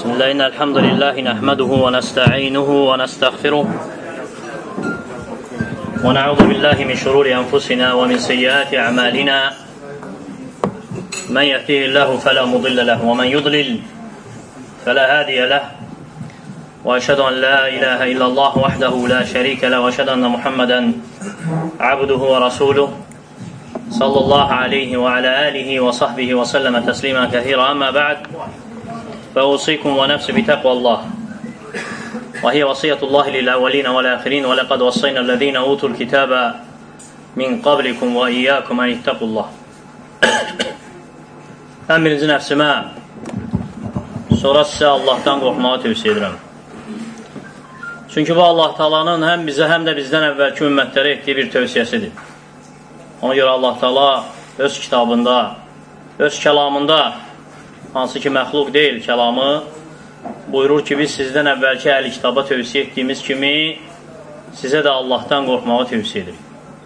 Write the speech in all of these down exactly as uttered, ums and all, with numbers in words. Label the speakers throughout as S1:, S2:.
S1: بسم الله إن الحمد لله نحمده ونستعينه ونستغفره ونعوذ بالله من شرور أنفسنا ومن سيئات أعمالنا من يهده الله فلا مضل له ومن يضلل فلا هادي له وأشهد أن لا إله إلا الله وحده لا شريك له وأشهد أن محمدا عبده ورسوله صلى الله عليه وعلى آله وصحبه وسلم تسليما كثيرا أما بعد فأوصيكم ونفسي بتقوى الله وهي وصية الله للأولين والآخرين ولقد وصينا الذين أوتوا الكتاب من قبلكم وإياكم أن اتقوا الله. Mən birinci nəfsimə, sonra sizə Allahdan qorxmağı tövsiyə edirəm. Çünki bu Allah Taala'nın həm bizə, həm də bizdən əvvəlki ümmətlərə etdiyi bir tövsiyəsidir. Ona görə Allah Taala öz kitabında, öz kəlamında, hansı ki məxluq deyil kəlamı, buyurur ki, biz sizdən əvvəlki əhl-i kitaba tövsiyə etdiyimiz kimi sizə də Allahdan qorxmağı tövsiyə edirik.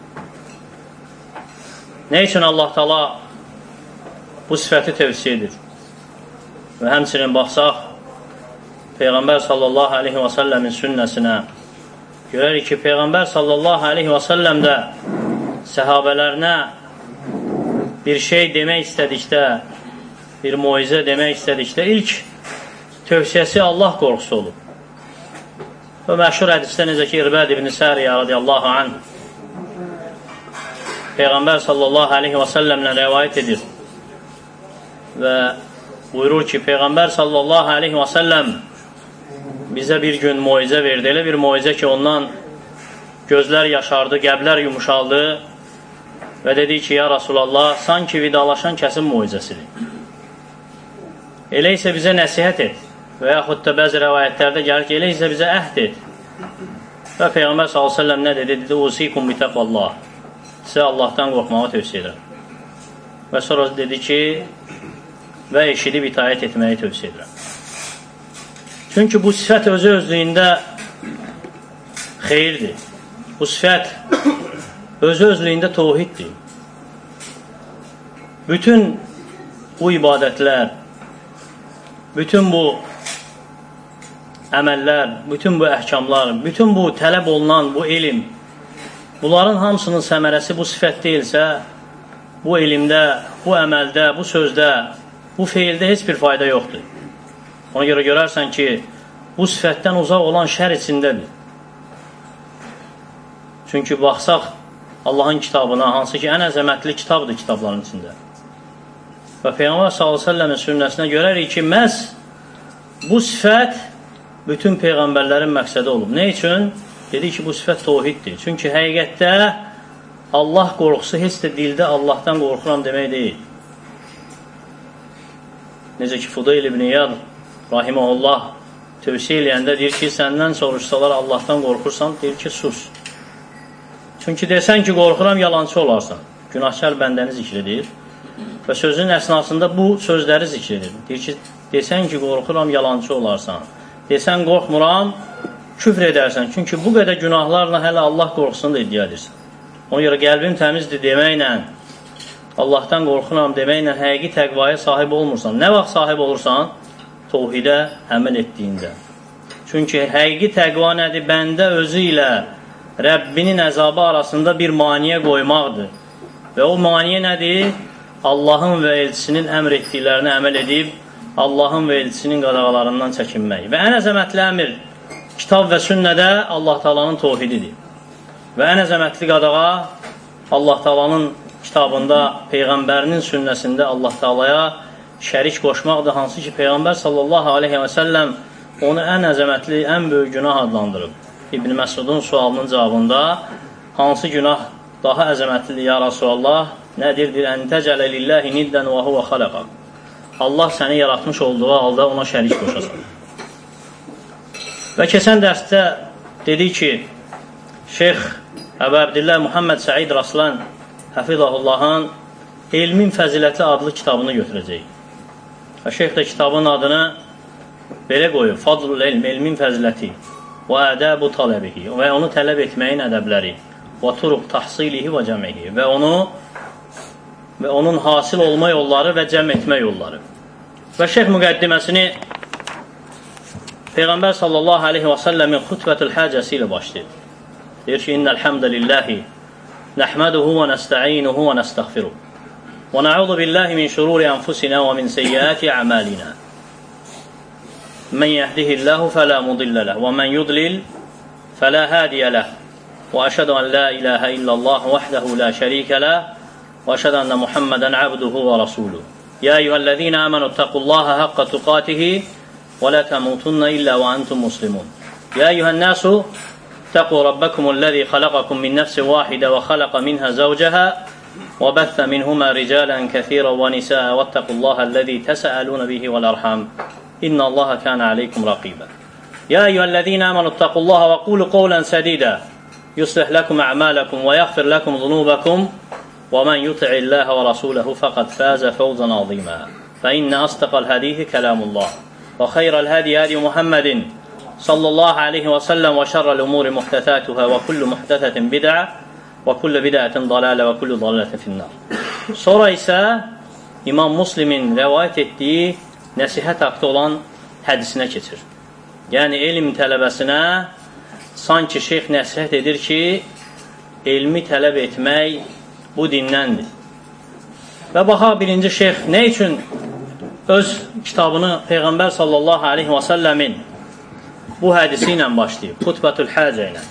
S1: Nə üçün Allah Taala bu sifəti tövsiyə edir? Və həmçinin baxsaq, Peyğəmbər sallallahu aleyhi və səlləmin sünnəsinə görərik ki, Peyğəmbər sallallahu aleyhi və səlləm də səhabələrinə bir şey demək istədikdə, bir muizə demək istədikdə ilk tövsiyəsi Allah qorxusu olub. Və məşhur hədisdə necə ki, İrbəd ibn Səriyə radiyallahu anh Peyğəmbər sallallahu aleyhi və səlləmlə rəvayət edir və buyurur ki, Peyğəmbər sallallahu aleyhi və səlləm bizə bir gün muizə verdi. Elə bir muizə ki, ondan gözlər yaşardı, qəblər yumuşaldı və dedi ki, ya Rasulallah, sanki vidalaşan kəsin muizəsidir. Elə isə bizə nəsihət et və yaxud da bəzi rəvayətlərdə gəlir ki, elə isə bizə əhd et. Və Peyğəmbər sallallahu aleyhi və səlləm nə dedi? Dedi, usikum bitəqvallah. Sizə Allahdan qorxmağı tövsiyə edirəm. Və sonra dedi ki, və eşidib itaət etməyi tövsiyə edirəm. Çünki bu sifət özü özlüyündə xeyirdir. Bu sifət özü özlüyündə təvhiddir. Bütün bu ibadətlər, bütün bu əməllər, bütün bu əhkamlar, bütün bu tələb olunan bu elm, bunların hamısının səmərəsi bu sifət deyilsə, bu elmdə, bu əməldə, bu sözdə, bu feildə heç bir fayda yoxdur. Ona görə görərsən ki, bu sifətdən uzaq olan şər içindədir. Çünki baxsaq Allahın kitabına, hansı ki, ən əzəmətli kitabdır kitabların içində. Və Peyğəmbər sallallahu əleyhi və səlləmin sünnəsinə görərik ki, məhz bu sifət bütün peyğəmbərlərin məqsədi olub. Nə üçün? Dedik ki, bu sifət təvhiddir. Çünki həqiqətdə Allah qorxusu heç də dildə Allahdan qorxuram demək deyil. Necə ki, Fudayl ibn İyad rahiməhullah tövsiyə eləyəndə deyir ki, səndən soruşsalar Allahdan qorxursan, deyir ki, sus. Çünki desən ki, qorxuram, yalancı olarsan. Günahkar bəndəni zikr edir və sözün əsnasında bu sözləri zikr edir. Deyir ki, desən ki, qorxuram, yalancı olarsan. Desən, qorxmuram, küfr edərsən. Çünki bu qədər günahlarla hələ Allah qorxusunu da iddia edirsən. Ona görə qəlbim təmizdir deməklə, Allahdan qorxuram deməklə həqiqi təqvaya sahib olmursan. Nə vaxt sahib olursan? Təvhidə əməl etdiyində. Çünki həqiqi təqva nədir? Bəndə özü ilə Rəbbinin əzabı arasında bir maniyə qoymaqdır. Və o maniyə nədir? Allahın və elçisinin əmr etdiklərini əməl edib, Allahın və elçisinin qadağalarından çəkinmək. Və ən əzəmətli əmr kitab və sünnədə Allah Taala'nın təvhididir. Və ən əzəmətli qadağa Allah Taala'nın kitabında, Peyğəmbərinin sünnəsində Allah Taala'ya şərik qoşmaqdır, hansı ki, Peyğəmbər sallallahu aleyhi və səlləm onu ən əzəmətli, ən böyük günah adlandırıb. İbn Məsudun sualının cavabında hansı günah daha əzəmətlidir, ya Rasulallah? Nədir? Əntəcələ lilləhi niddən və huvə xaləqaq. Allah səni yaratmış olduğu halda ona şərik qoşasan. Və keçən dərsdə dedik ki, Şeyx Əbu Əbdillah Muhammed Səid Raslan Həfizahullahın Elmin Fəziləti adlı kitabını götürəcək. Və şeyx də kitabın adını belə qoyub, Fadlul elm, elmin fəziləti və ədəbu tələbihi və onu tələb etməyin ədəbləri və turuq tahsilihi və cəmihi və onu və onun hasil olma yolları və cəm etmə yolları. Və şeyx müqəddiməsini Peyğəmbər sallallahu aleyhi və səlləmin xutbətül həcəsi ilə başlayır. Deyir ki, innəl həmdəlillahi nəhməduhu və nəstə'inuhu və nəstəğfiruhu və nə'udhu billahi min şururi anfusina və min seyyiati a'malina. Men yehdihillahu fela mudille leh və men yudlil fela hadiye leh. Və əşhədu an la ilahe illallah vahdehu la şerike leh və əşhədu enne Muhammeden abduhu və rasuluhu. Ya eyyühellezine amenu ittaqullaha haqqa tuqatihi ولا تموتن إلا وأنتم مسلمون يا أيها الناس اتقوا ربكم الذي خلقكم من نفس واحدة وخلق منها زوجها وبث منهما رجالا كثيرا ونساء واتقوا الله الذي تسألون به والأرحام إن الله كان عليكم رقيبا يا أيها الذين آمنوا اتقوا الله وقولوا قولا سديدا يصلح لكم أعمالكم ويغفر لكم ذنوبكم ومن يطع الله ورسوله فقد فاز فوزا عظيما فإن أصدق الحديث كلام الله وخير الهدي هدي محمد صلى الله عليه وسلم وشر الأمور محدثاتها وكل محدثة بدعة وكل بدعة ضلالة وكل ضلالة في النار. Sonra isə İmam Müslimin rəvayət etdiyi nəsihət haqqında olan hədisinə keçir. Yəni elm tələbəsinə sanki şeyx nəsihət edir ki, elmi tələb etmək bu dindəndir. Və baxa birinci şeyx nə üçün öz kitabını Peyğəmbər sallallahu aleyhi və səlləmin bu hədisi ilə başlayıb, xutbətül həcə ilə.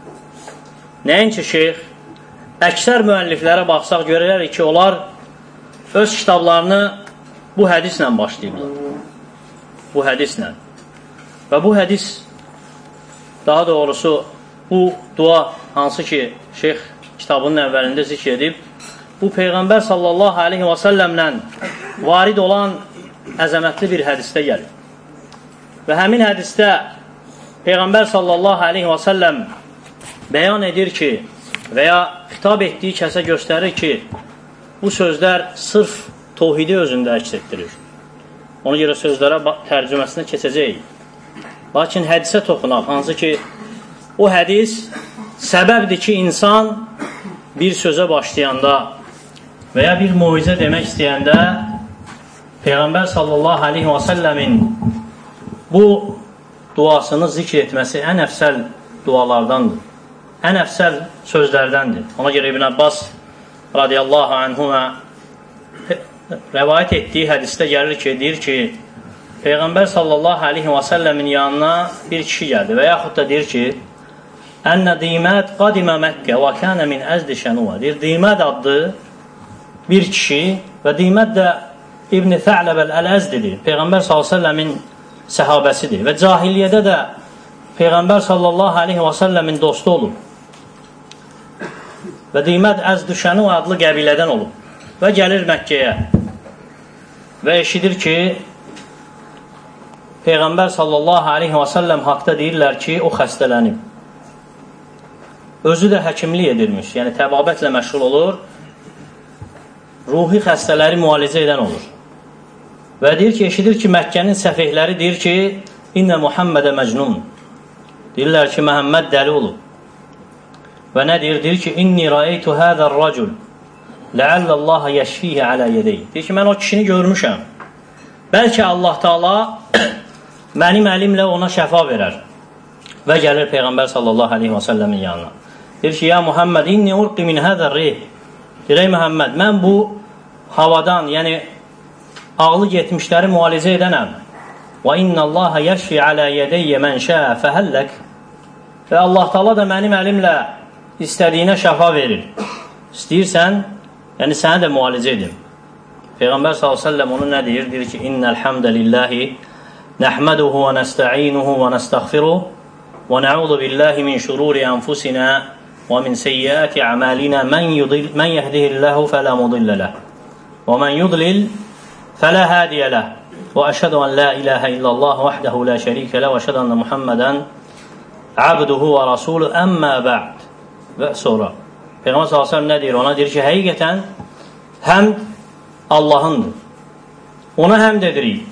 S1: Nəinki şeyx, əksər müəlliflərə baxsaq görərək ki, onlar öz kitablarını bu hədislə başlayıblar. Bu hədislə. Və bu hədis, daha doğrusu, bu dua hansı ki, şeyx kitabının əvvəlində zikr edib, bu Peyğəmbər sallallahu aleyhi və səlləmlə varid olan əzəmətli bir hədisdə gəlir. Və həmin hədisdə Peyğəmbər sallallahu aleyhi və səlləm bəyan edir ki, və ya xitab etdiyi kəsə göstərir ki, bu sözlər sırf tohidi özündə əks etdirir. Ona görə sözlərə tərcüməsinə keçəcəyik. Lakin hədisə toxunaq, hansı ki, o hədis səbəbdir ki, insan bir sözə başlayanda və ya bir muizə demək istəyəndə Peyğəmbər sallallahu aleyhi və səlləmin bu duasını zikr etməsi ən əfsəl dualardandır. Ən əfsəl sözlərdəndir. Ona görə İbn Abbas radiyallahu anhuma rəvayət etdiyi hədisdə gəlir ki, deyir ki, Peyğəmbər sallallahu aleyhi və səlləmin yanına bir kişi gəldi və yaxud da deyir ki, Ənə Dimət qadimə Məkkə və kənə min əzdi şənuva. Deyir, Dimət adlı bir kişi və Dimət də İbn-i Tha'ləbəl Əl-Əzdidir. Peyğəmbər sallallahu aleyhi və səlləmin səhabəsidir. Və cahiliyyədə də Peyğəmbər sallallahu aleyhi və səlləmin dostu olub. Və Dimət Əzdüşənu adlı qəbilədən olub. Və gəlir Məkkəyə. Və eşidir ki, Peyğəmbər sallallahu aleyhi və səlləm haqda deyirlər ki, o xəstələnib. Özü də həkimlik edirmiş. Yəni təbabətlə məşğul olur. Ruhi xəstələri müalicə edən olur. Və deyir ki, eşidir ki, Məkkənin səfihləri deyir ki, İnnə Muhammədə məcnun. Deyirlər ki, Məhəmməd dəli olub. Və nə deyir? Deyir ki, İnni rəeytu həzər racul ləalləllaha yəşfihi alə yedey. Deyir ki, mən o kişini görmüşəm. Bəlkə Allah Taala mənim əlimlə ona şəfa verər. Və gəlir Peyğəmbər sallallahu aleyhi və səlləmin yanına. Deyir ki, ya Muhamməd, inni urqi min həzər reyh. Deyir, ey Məhəmməd, mən bu havadan, yəni ağlı getmişləri müalicə edənəm. Və innallaha yəşfi alə yədəyyə mən şəə fəhəllək. Və Allah Taala da mənim əlimlə istədiyinə şəfa verir. İstəyirsən, yəni sənə də müalicə edim. Peyğəmbər sallallahu aleyhi və səlləm onu nə deyir? Deyir ki, innəl həmdəlillahi nəhməduhu və nəstə'inuhu və nəstəğfiruhu və nə'udhu billahi min şururi anfusina və min seyyiati a'malina men yehdihillahu fela mudille leh və men yudlil fela hadiye leh və əşhədu an la ilahe illallah vahdehu la şerike leh və əşhədu enne Muhammeden abduhu və rasuluhu əmmə ba'd. Və sonra Peyğəmbər sallallahu əleyhi və səlləm nə deyir? Ona deyir ki, həqiqətən həmd Allahındır. Ona həmd edirik.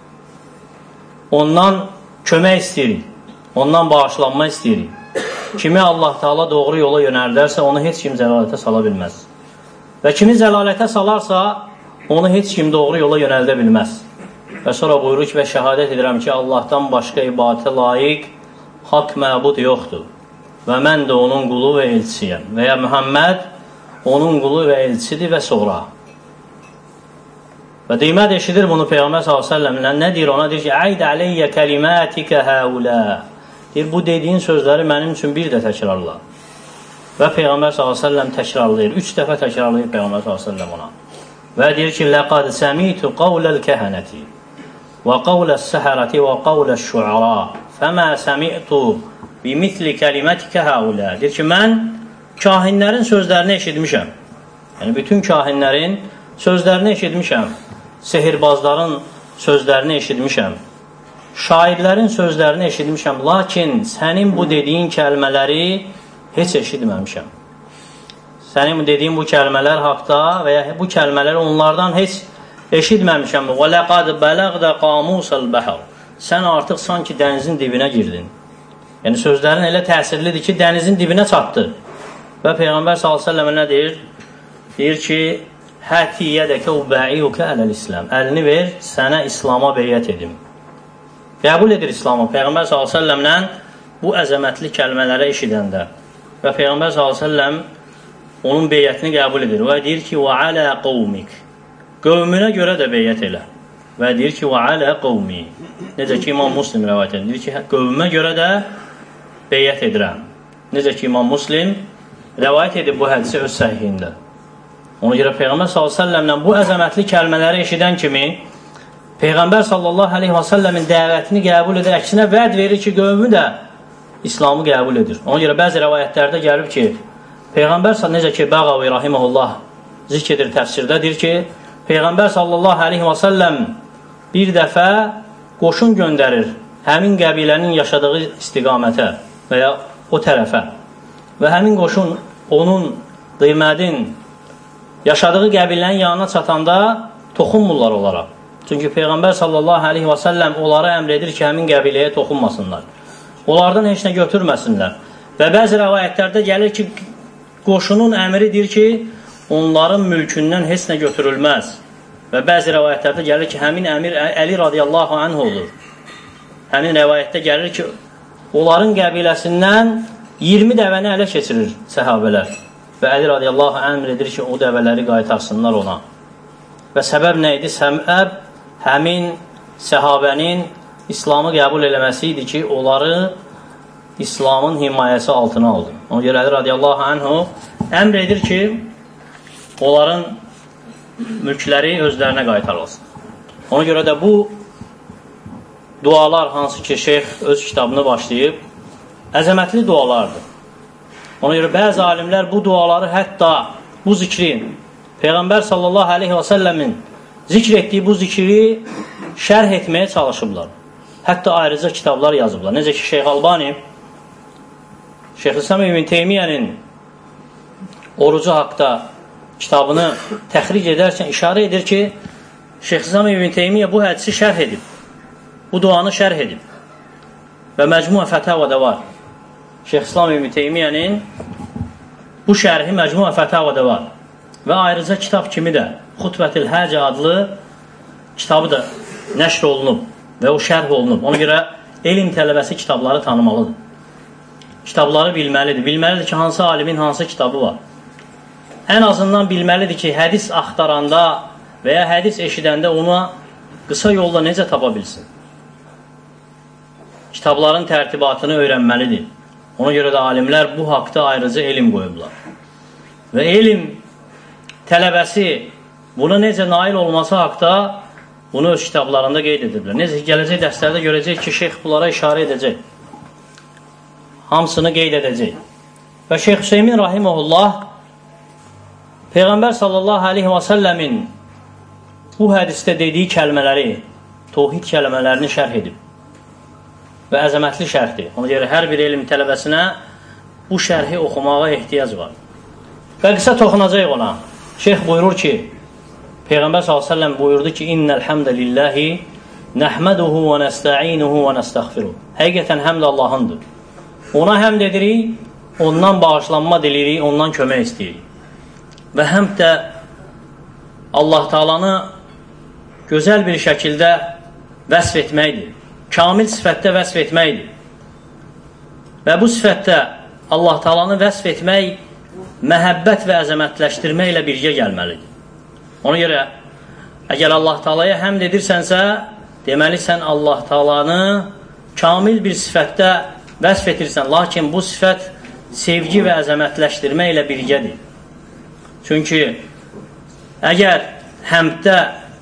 S1: Ondan kömək istəyirik. Ondan bağışlanma istəyirik. Kimi Allah Taala doğru yola yönəldərsə, onu heç kim zəlalətə sala bilməz. Və kimi zəlalətə salarsa, onu heç kim doğru yola yönəldə bilməz. Və sonra buyurur ki, və şəhadət edirəm ki, Allahdan başqa ibadətə layiq haqq məbud yoxdur. Və mən də onun qulu və elçisiyəm. Və ya Muhammed onun qulu və elçisidir və sonra. Və Dimad eşidir bunu Peyğəmbər sallallahu əleyhi və səlləm. Nə deyir ona? Deyir ki, "Ayd aleyyə kelimatika haula." Deyir, bu dediyin sözləri mənim üçün bir də təkrarla. Və Peyğəmbər sallallahu əleyhi və səlləm təkrarlayır. Üç dəfə təkrarlayır Peyğəmbər sallallahu əleyhi və səlləm ona. Və deyir ki, "Laqad sami'tu qawlal kahanati və qawlas-saharati və qawlaş-şu'ara, fama sami'tu bimisli kelimatika haula." Deyir ki, mən kahinlərin sözlərini eşitmişəm. Yəni bütün kahinlərin sözlərini eşitmişəm. Sehirbazların sözlərini eşitmişəm. Şairlərin sözlərini eşitmişəm. Lakin sənin bu dediyin kəlmələri heç eşitməmişəm. Sənin dediyin bu kəlmələr haqda və ya bu kəlmələri onlardan heç eşitməmişəm. Və laqad balagda qamusal bahr. Sən artıq sanki dənizin dibinə girdin. Yəni sözlərin elə təsirlidir ki, dənizin dibinə çatdı. Və Peyğəmbər sallallahu əleyhi və səlləm nə deyir? Deyir ki, "Həti yədəkə ubaiuka aləl-islam." Əlini ver, sənə İslam'a beyət edim. Qəbul edir İslamı. Peyğəmbər sallallahu əleyhi və səlləmlə bu əzəmətli kəlmələri eşidəndə və Peyğəmbər sallallahu əleyhi və səlləm onun beyətini qəbul edir və deyir ki, "Və alə qavmik." Qövmünə görə də beyət elə. Və deyir ki, "Və alə qavmi." Necə ki, İmam Müslim rivayət edir. Deyir ki, "Qövmümə görə də beyət edirəm." Necə ki, İmam Müslim rivayət edib bu hədisi öz səhihində. Ona görə Peyğəmbər sallallahu əleyhi və səlləmlə bu əzəmətli kəlmələri eşidən kimi Peyğəmbər sallallahu əleyhi və səlləmin dəvətini qəbul edir, əksinə vəd verir ki, qövmü də İslamı qəbul edir. Ona görə bəzi rivayətlərdə gəlib ki, Peyğəmbər necə ki, Bəğavi rahimehullah zikr edir təfsirdə, deyir ki, Peyğəmbər sallallahu əleyhi və səlləm bir dəfə qoşun göndərir həmin qəbilənin yaşadığı istiqamətə və ya o tərəfə. Və həmin qoşun onun Dimədin yaşadığı qəbilənin yanına çatanda toxunmurlar onlara. Çünki Peyğəmbər sallallahu əleyhi və səlləm onlara əmr edir ki, həmin qəbiləyə toxunmasınlar. Onlardan heç nə götürməsinlər. Və bəzi rəvayətlərdə gəlir ki, qoşunun əmridir ki, onların mülkündən heç nə götürülməz. Və bəzi rəvayətlərdə gəlir ki, həmin əmir Əli radiyallahu anh olur. Həmin rəvayətdə gəlir ki, onların qəbiləsindən iyirmi dəvəni ələ keçirir səhabələr. Və Əli radiyallahu anh əmr edir ki, o dəvələri qaytarsınlar ona. Və səbəb nə idi? Səbəb həmin səhabənin İslamı qəbul eləməsi idi ki, onları İslamın himayəsi altına aldı. Ona görə Əli radiyallahu anhu əmr edir ki, onların mülkləri özlərinə qaytarılsın. Ona görə də bu dualar, hansı ki, şeyx öz kitabını başlayıb, əzəmətli dualardır. Ona görə bəzi alimlər bu duaları, hətta bu zikri, Peyğəmbər sallallahu əleyhi və səlləmin zikr etdiyi bu zikri şərh etməyə çalışıblar. Hətta ayrıca kitablar yazıblar. Necə ki, Şeyx Albani, Şeyx-i-İslam İbn Teymiyənin orucu haqda kitabını təxric edərkən işarə edir ki, Şeyx-i-İslam İbn Teymiyyə bu hədisi şərh edib. Bu duanı şərh edib. Və Məcmu-i Fətavada var. Şeyx-i-İslam İbn Teymiyənin bu şərhi Məcmu-i Fətavada var. Və ayrıca kitab kimi də Xutbətil Həcə adlı kitabı da nəşr olunub və o şərh olunub. Ona görə elm tələbəsi kitabları tanımalıdır. Kitabları bilməlidir. Bilməlidir ki, hansı alimin hansı kitabı var. Ən azından bilməlidir ki, hədis axtaranda və ya hədis eşidəndə ona qısa yolla necə tapa bilsin. Kitabların tərtibatını öyrənməlidir. Ona görə də alimlər bu haqda ayrıca elm qoyublar. Və elm tələbəsi buna necə nail olması haqda bunu öz kitablarında qeyd ediblər. Necə ki, gələcək dərslərdə görəcək ki, şeyx bunlara işarə edəcək. Hamısını qeyd edəcək. Və Şeyx Hüseymin rahimehullah Peyğəmbər sallallahu aleyhi və səlləmin bu hədisdə dediyi kəlmələri, tohid kəlmələrini şərh edib. Və əzəmətli şərhdir. Ona görə hər bir elm tələbəsinə bu şərhi oxumağa ehtiyac var. Və qısa toxunacaq ona. Şeyx buyurur ki, Peyğəmbər sallallahu aleyhi və səlləm buyurdu ki, İnnəl həmdə lillahi nəhməduhu və nəstə'inuhu və nəstəğfiruhu. Həqiqətən həmd Allahındır. Ona həmd edirik, ondan bağışlanma dilirik, ondan kömək istəyirik. Və həmd də Allah Taalanı gözəl bir şəkildə vəsf etməkdir. Kamil sifətdə vəsf etməkdir. Və bu sifətdə Allah Taalanı vəsf etmək məhəbbət və əzəmətləşdirməklə birgə gəlməlidir. Ona görə, əgər Allah Taalaya həmd edirsənsə, deməli sən Allah Taalanı kamil bir sifətdə vəsf edirsən, lakin bu sifət sevgi və əzəmətləşdirməklə birgədir. Çünki əgər həmddə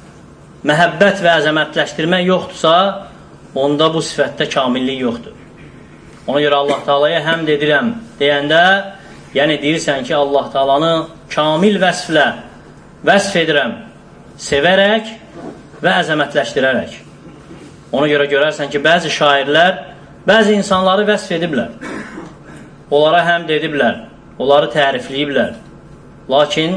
S1: məhəbbət və əzəmətləşdirmək yoxdursa, onda bu sifətdə kamillik yoxdur. Ona görə Allah Taalaya həmd edirəm deyəndə, yəni deyirsən ki, Allah Taalanı kamil vəsflə vəsf edirəm, sevərək və əzəmətləşdirərək. Ona görə görərsən ki, bəzi şairlər bəzi insanları vəsf ediblər, onlara həmd ediblər, onları tərifləyiblər. Lakin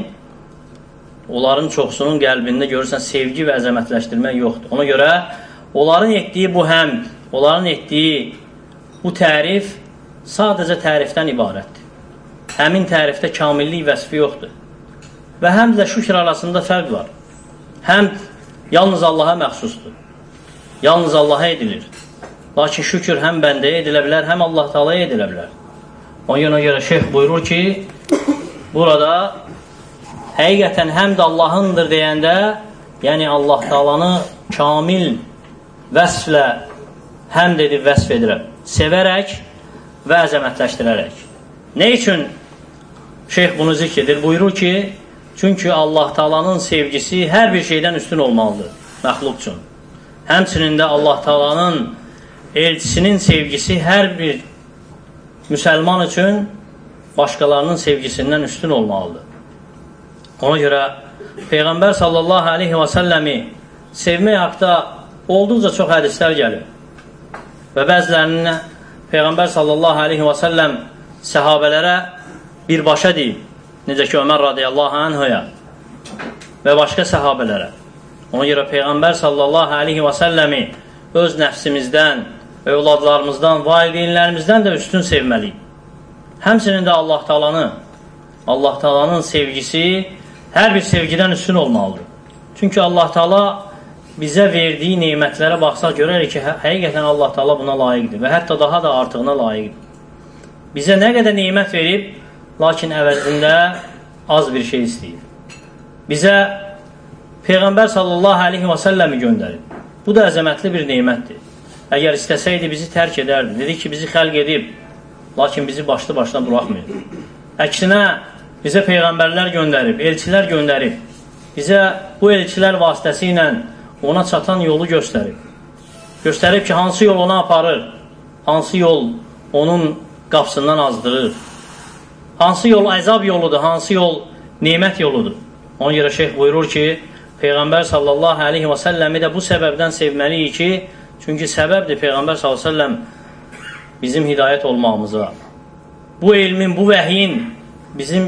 S1: onların çoxsunun qəlbində görürsən sevgi və əzəmətləşdirmək yoxdur. Ona görə onların etdiyi bu həmd, onların etdiyi bu tərif sadəcə tərifdən ibarətdir. Həmin tərifdə kamillik vəsfi yoxdur. Və həmdlə şükür arasında fərq var. Həmd yalnız Allaha məxsusdur. Yalnız Allaha edilir. Lakin şükür həm bəndəyə edilə bilər, həm Allah Taalaya edilə bilər. Ona görə şeyx buyurur ki, burada həqiqətən həmd Allahındır deyəndə, yəni Allah Taalanı kamil vəsflə həmd edib vəsf edirəm, sevərək və əzəmətləşdirərək. Nə üçün şeyx bunu zikr edir? Buyurur ki, çünki Allah Taalanın sevgisi hər bir şeydən üstün olmalıdır məxluq üçün. Həmçinin də Allah Taalanın elçisinin sevgisi hər bir müsəlman üçün başqalarının sevgisindən üstün olmalıdır. Ona görə Peyğəmbər sallallahu aleyhi və səlləmi sevmək haqda olduqca çox hədislər gəlir. Və bəzilərinə Peyğəmbər sallallahu aleyhi və səlləm səhabələrə birbaşa deyib, necə ki Ömər radiyallahu anhuya və başqa səhabələrə. Ona görə Peyğəmbər sallallahu aleyhi və səlləmi öz nəfsimizdən, övladlarımızdan, valideynlərimizdən də üstün sevməliyik. Həmçinin də Allah Taalanı, Allah Taalanın sevgisi hər bir sevgidən üstün olmalıdır. Çünki Allah Taala bizə verdiyi neymətlərə baxsaq görərik ki, həqiqətən Allah Taala buna layiqdir və hətta daha da artığına layiqdir. Bizə nə qədər neymət verib, lakin əvəzində az bir şey istəyir. Bizə Peyğəmbər sallallahu aleyhi və səlləmi göndərib. Bu da əzəmətli bir neymətdir. Əgər istəsəydi bizi tərk edərdi. Dedi ki, bizi xəlq edib, lakin bizi başlı başına buraxmıyor. Əksinə, bizə Peyğəmbərlər göndərib, elçilər göndərib. Bizə bu elçilər vasitəsilə ona çatan yolu göstərib. Göstərib ki, hansı yol ona aparır, hansı yol onun qapısından azdırır, hansı yol əzab yoludur, hansı yol neymət yoludur. Ona görə şeyx buyurur ki, Peyğəmbər sallallahu aleyhi və səlləmi də bu səbəbdən sevməliyik ki, çünki səbəbdir Peyğəmbər sallallahu aleyhi və səlləm bizim hidayət olmağımıza, bu elmin, bu vəhyin bizim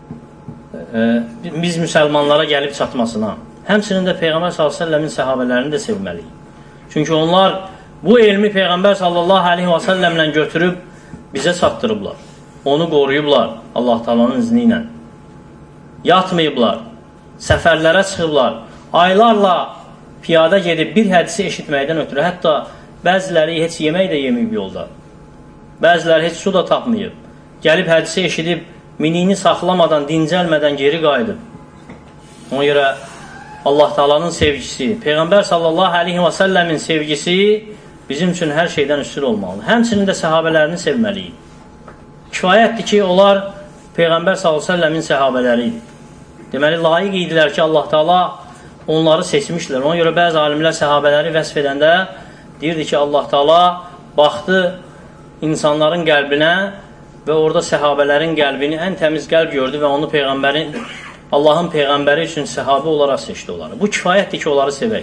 S1: e, biz müsəlmanlara gəlib çatmasına, həmçinin də Peyğəmbər sallallahu aleyhi və səlləmin səhabələrini də sevməliyik. Çünki onlar bu elmi Peyğəmbər sallallahu aleyhi və səlləmlə götürüb bizə çatdırıblar. Onu qoruyublar Allah Taalanın izni ilə. Yatmayıblar, səfərlərə çıxıblar, aylarla piyada gedib bir hədisi eşitməkdən ötürü, hətta bəziləri heç yemək də yeməyib yolda, bəziləri heç su da tapmayıb, gəlib hədisi eşidib, minini saxlamadan, dincəlmədən geri qayıdıb. Ona görə Allah Taalanın sevgisi, Peyğəmbər sallallahu aleyhi və səlləmin sevgisi bizim üçün hər şeydən üstün olmalı. Həmçinin də səhabələrini sevməliyik. Kifayətdir ki, onlar Peyğəmbər sallallahu aleyhi və səlləmin səhabələri idi. Deməli, layiq idilər ki, Allah Taala onları seçmişlər. Ona görə bəzi alimlər səhabələri vəsf edəndə deyirdi ki, Allah Taala baxdı insanların qəlbinə və orada səhabələrin qəlbini ən təmiz qəlb gördü və onu Peyğəmbərin, Allahın Peyğəmbəri üçün səhabə olaraq seçdi onları. Bu kifayətdir ki, onları sevək.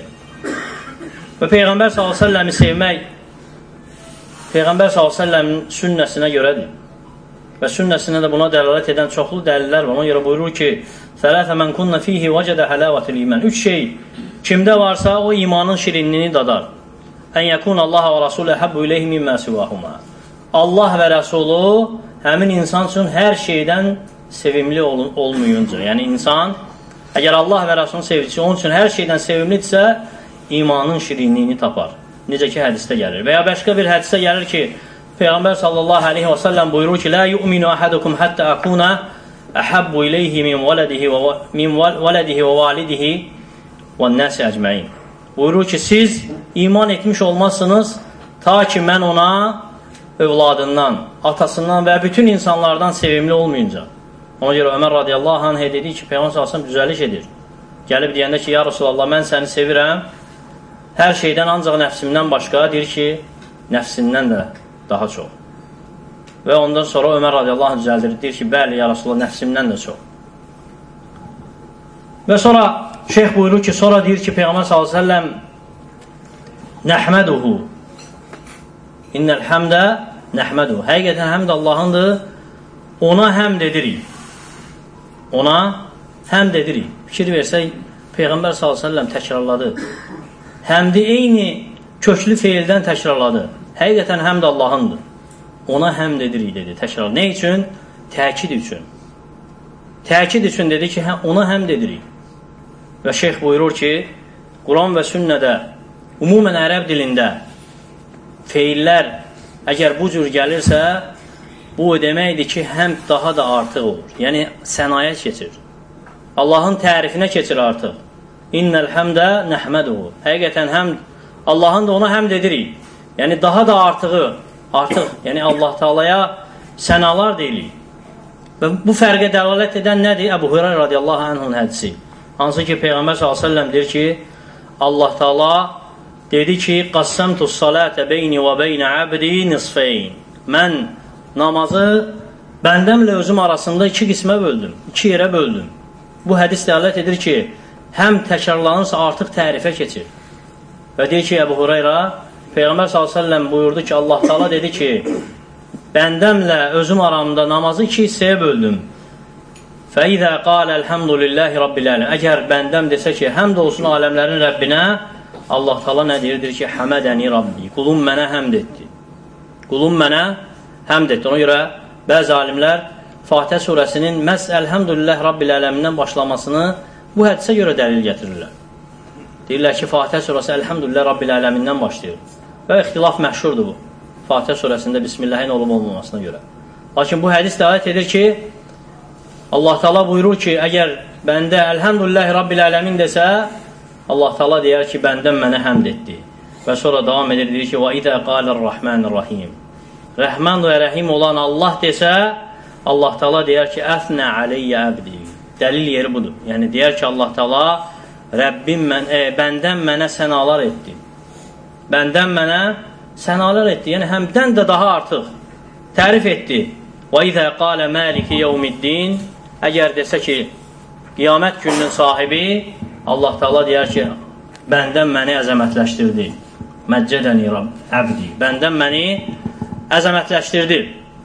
S1: Və Peyğəmbər sallallahu əleyhi və səlləmi sevmək Peyğəmbər sallallahu əleyhi və səlləmin sünnəsinə görədir. Və sünnəsinə də buna dəlalət edən çoxlu dəlillər var. Ona görə buyurur ki, "Sələsə men kunna fihi vəcədə halavetul iman." Üç şey kimdə varsa o imanın şirinliyini dadar. "En yekun Allah və Rasuluhu habbu ileyhi mimma siwahuma." Allah və Rəsulu həmin insan üçün hər şeydən sevimli ol olmayınca, yəni insan əgər Allah və Rəsulun sevgisi onun üçün hər şeydən sevimlidirsə, imanın şirinliyini tapar. Necə ki, hədisdə gəlir. Və ya başqa bir hədisdə gəlir ki, Peyğəmbər sallallahu aleyhi və səlləm buyurur ki, "La yu'minu ahadukum hatta akuna ahabbu ilayhi min waladihi və min waladihi və validihi və-nasi ecmaîn." Buyurur ki, siz iman etmiş olmazsınız ta ki mən ona övladından, atasından və bütün insanlardan sevimli olmayınca. Ona görə Ömər radiyallahu anh dedi ki, Peyğəmbər sallallahu aleyhi və səlləm düzəliş edir. Gəlib deyəndə ki, ya Resulallah, mən səni sevirəm, hər şeydən ancaq nəfsimdən başqa, deyir ki, nəfsindən də daha çox. Və ondan sonra Ömər radiyallahu anh düzəldir, deyir ki, bəli, ya Resulallah, nəfsimdən də çox. Və sonra şeyh buyurur ki, sonra deyir ki, Peyğəmbər sallallahu aleyhi və səlləm nəhməduhu innəl həmdə nəhməduhu. Həqiqətən həmd Allahındır, ona həmd edirik. Ona həmd edirik. Fikir versək, Peyğəmbər sallallahu əleyhi və səlləm təkrarladı. Həmdi eyni köklü feildən təkrarladı. Həqiqətən həmd Allahındır. Ona həmd edirik dedi, təkrar. Nə üçün? Təkid üçün. Təkid üçün dedi ki, ona həmd edirik. Və şeyx buyurur ki, Quran və sünnədə, umumən ərəb dilində feillər əgər bu cür gəlirsə, bu o deməkdir ki, həmd daha da artıq olur. Yəni, sənaya keçir. Allahın tərifinə keçir artıq. İnnəl həmdə nəhməduhu. Həqiqətən həmd, Allahın da ona həmd edirik. Yəni, daha da artığı, artıq, yəni Allah Taalaya sənalar deyilir. Və bu fərqə dəlalət edən nədir? Əbu Hüreyrə radiyallahu anhun hədisi. Hansı ki, Peyğəmbər sallallahu əleyhi və səlləm deyir ki, Allah Taala dedi ki, "Qassamtus salata beyni və beynə abdi nisfayn." Mən namazı bəndəmlə özüm arasında iki qismə böldüm, iki yerə böldüm. Bu hədis dəlalət edir ki, həm təkrarlanırsa artıq tərifə keçir. Və deyir ki, Əbu Hüreyrə, Peyğəmbər sallallahu əleyhi və səlləm buyurdu ki, Allah Taala dedi ki, bəndəmlə özüm aramda namazı iki hissəyə böldüm. Fəizə qalə elhamdülillahi rabbil aləmin. Əgər bəndəm desə ki, həmd olsun aləmlərin Rəbbinə, Allah Taala nə deyir? Deyir ki, həmədəni Rabbi. Qulum mənə həmd etdi. Qulum mənə həmd etdi. Ona görə bəzi alimlər Fatihə surəsinin məhz elhamdülillah rabbil aləmindən başlamasını bu hədisə görə dəlil gətirirlər. Deyirlər ki, Fatihə surəsi elhamdülillah rabbil aləmindən başlayır. Və ixtilaf məşhurdur bu. Fatihə surəsində Bismillahin olub olmamasına görə. Lakin bu hədis dəlalət edir ki, Allah Taala buyurur ki, əgər bəndə elhamdülillahi rabbil aləmin desə, Allah Taala deyər ki, bəndəm mənə həmd etdi. Və sonra davam edir, deyir ki, və idə qalərrahmanirrahim. Rəhman və rəhim olan Allah desə, Allah Taala deyər ki, əfnə aleyyə əbdi. Dəlil yeri budur. Yəni, deyər ki, Allah Taala Rəbbim mən, e, bəndəm mənə sənalar etdi. Bəndəm mənə sənalar etdi. Yəni, həmdən də daha artıq tərif etdi. Və idə qalə məliki yevmiddin. Əgər desə ki, qiyamət gününün sahibi, Allah Taala deyər ki, bəndəm məni əzəmətləşdirdi. Məccədəni əbdi. Bəndəm məni əzəmətləşdirdi.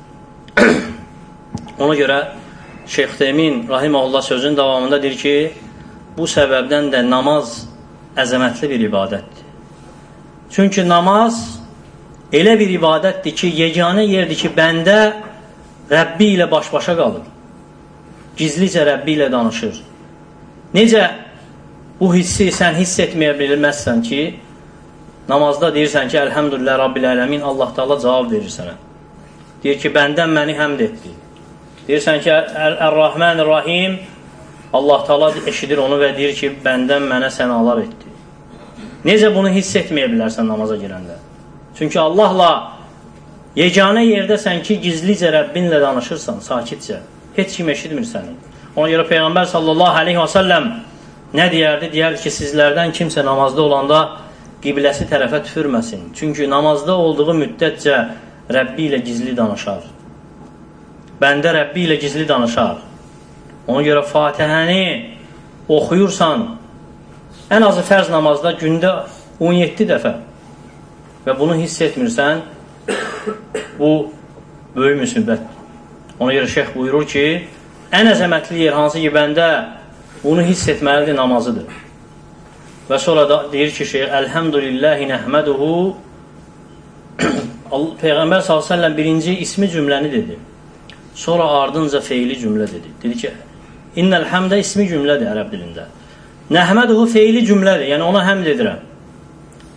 S1: Ona görə Şeyx Temin rahimehullah sözün davamında deyir ki, bu səbəbdən də namaz əzəmətli bir ibadətdir. Çünki namaz elə bir ibadətdir ki, yeganə yerdir ki, bəndə Rəbbi ilə baş-başa qalır. Gizlicə Rəbbi ilə danışır. Necə bu hissi sən hiss etməyə bilməzsən ki, namazda deyirsən ki, elhamdülillah rabbil aləmin, Allah Taala cavab verir sənə. Deyir ki, bəndəm məni həmd etdi. Deyirsən ki, Ər-Rahmanir-Rahim, Allah Taala eşidir onu və deyir ki, bəndəm mənə sənalar etdi. Necə bunu hiss etməyə bilərsən namaza girəndə? Çünki Allahla yeganə yerdəsən ki, gizlicə Rəbbinlə danışırsan, sakitcə. Heç kim eşitmir səni. Ona görə Peyğəmbər sallallahu aleyhi və səlləm nə deyərdi? Deyərdi ki, sizlərdən kimsə namazda olanda qibləsi tərəfə tüfürməsin. Çünki namazda olduğu müddətcə Rəbbi ilə gizli danışar. Bəndə Rəbbi ilə gizli danışar. Ona görə Fatihəni oxuyursan, ən azı fərz namazda gündə on yeddi dəfə və bunu hiss etmirsən, bu böyük müsibət. Ona görə şeyx buyurur ki, ən əzəmətli yer hansı ki, bəndə bunu hiss etməlidir, namazıdır. Və sonra da deyir ki, şeyx, elhamdülillahi nəhməduhu. Peyğəmbər sallallahu əleyhi və səlləm birinci ismi cümləni dedi. Sonra ardınca feili cümlə dedi. Dedi ki, innəl həmdə ismi cümlədir ərəb dilində. Nəhməduhu feili cümlədir, yəni ona həmd edirəm.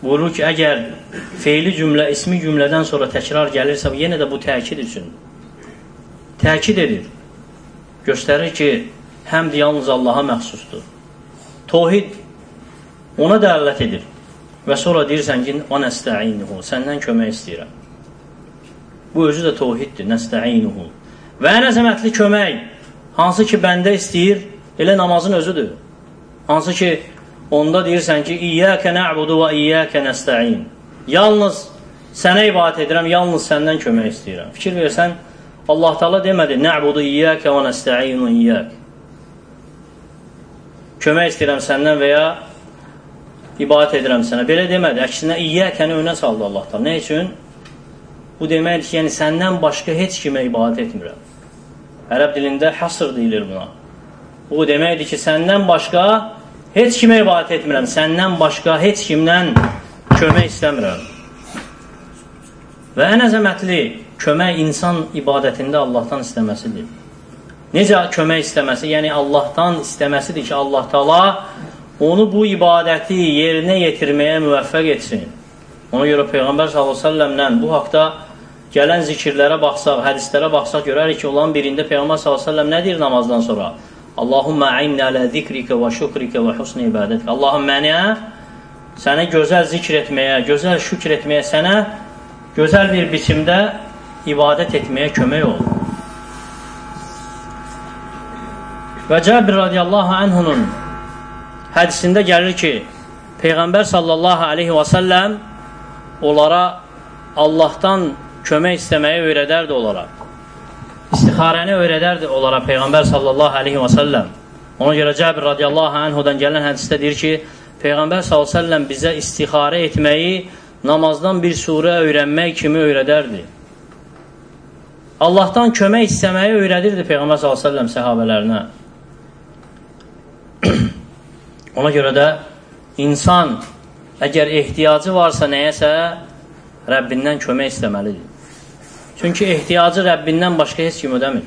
S1: buyurur ki, əgər feili cümlə, ismi cümlədən sonra təkrar gəlirsə, yenə də bu təkid üçün. Təkid edir. Göstərir ki, həmd yalnız Allaha məxsusdur. Tohid ona dəlalət edir. Və sonra deyirsən ki, o nəstəinuhu, səndən kömək istəyirəm. Bu özü də tohiddir, nəstəinuhu. Və ən əzəmətli kömək, hansı ki, bəndə istəyir, elə namazın özüdür. Hansı ki, onda deyirsən ki, İyyəkə nə'budu və iyyəkə nəstəin. Yalnız sənə ibadət edirəm, yalnız səndən kömək istəyirəm. Fikir versən, Allah Teala demədi, nə'budu iyyəkə və nəstəinu iyyək. Kömək istəyirəm səndən və ya ibadət edirəm sənə. Belə demədi, əksinə iyyəkəni önə saldı Allah Teala. Nə üçün? Bu deməkdir ki, yəni səndən başqa heç kimə ibadət etmirəm. Ərəb dilində hasr deyilir buna. Bu deməkdir ki, səndən başqa heç kimə ibadət etmirəm, səndən başqa heç kimdən kömək istəmirəm. Və ən əzəmətli kömək insan ibadətində Allahdan istəməsidir. Necə kömək istəməsi? Yəni Allahdan istəməsidir ki, Allah Teala onu bu ibadəti yerinə yetirməyə müvəffəq etsin. Ona görə Peyğəmbər sallallahu əleyhi və səlləmdən bu haqda gələn zikirlərə baxsaq, hədislərə baxsaq görərik ki, olan birində Peyğəmbər sallallahu əleyhi və səlləm nə deyir namazdan sonra? Allahumma a'inni ala zikrikə və şükrikə və husni ibadətikə. Allahım mənə sənə gözəl zikr etməyə, gözəl şükr etməyə, sənə gözəl bir biçimdə ibadət etməyə kömək ol. Və Cəbir radiyallahu anhunun hədisində gəlir ki, Peyğəmbər sallallahu aleyhi və səlləm onlara Allahdan kömək istəməyi öyrədərdi onlara. İstixarəni öyrədərdi onlara Peyğəmbər sallallahu aleyhi və səlləm. Ona görə Cəbir radiyallahu anhudan gələn hədisdə deyir ki, Peyğəmbər sallallahu aleyhi və səlləm bizə istixarə etməyi namazdan bir surə öyrənmək kimi öyrədərdi. Allahdan kömək istəməyi öyrədirdi Peyğəmbər sallallahu aleyhi və səlləm səhabələrinə. Ona görə də insan əgər ehtiyacı varsa nəyəsə, Rəbbindən kömək istəməlidir. Çünki ehtiyacı Rəbbindən başqa heç kim ödəmir.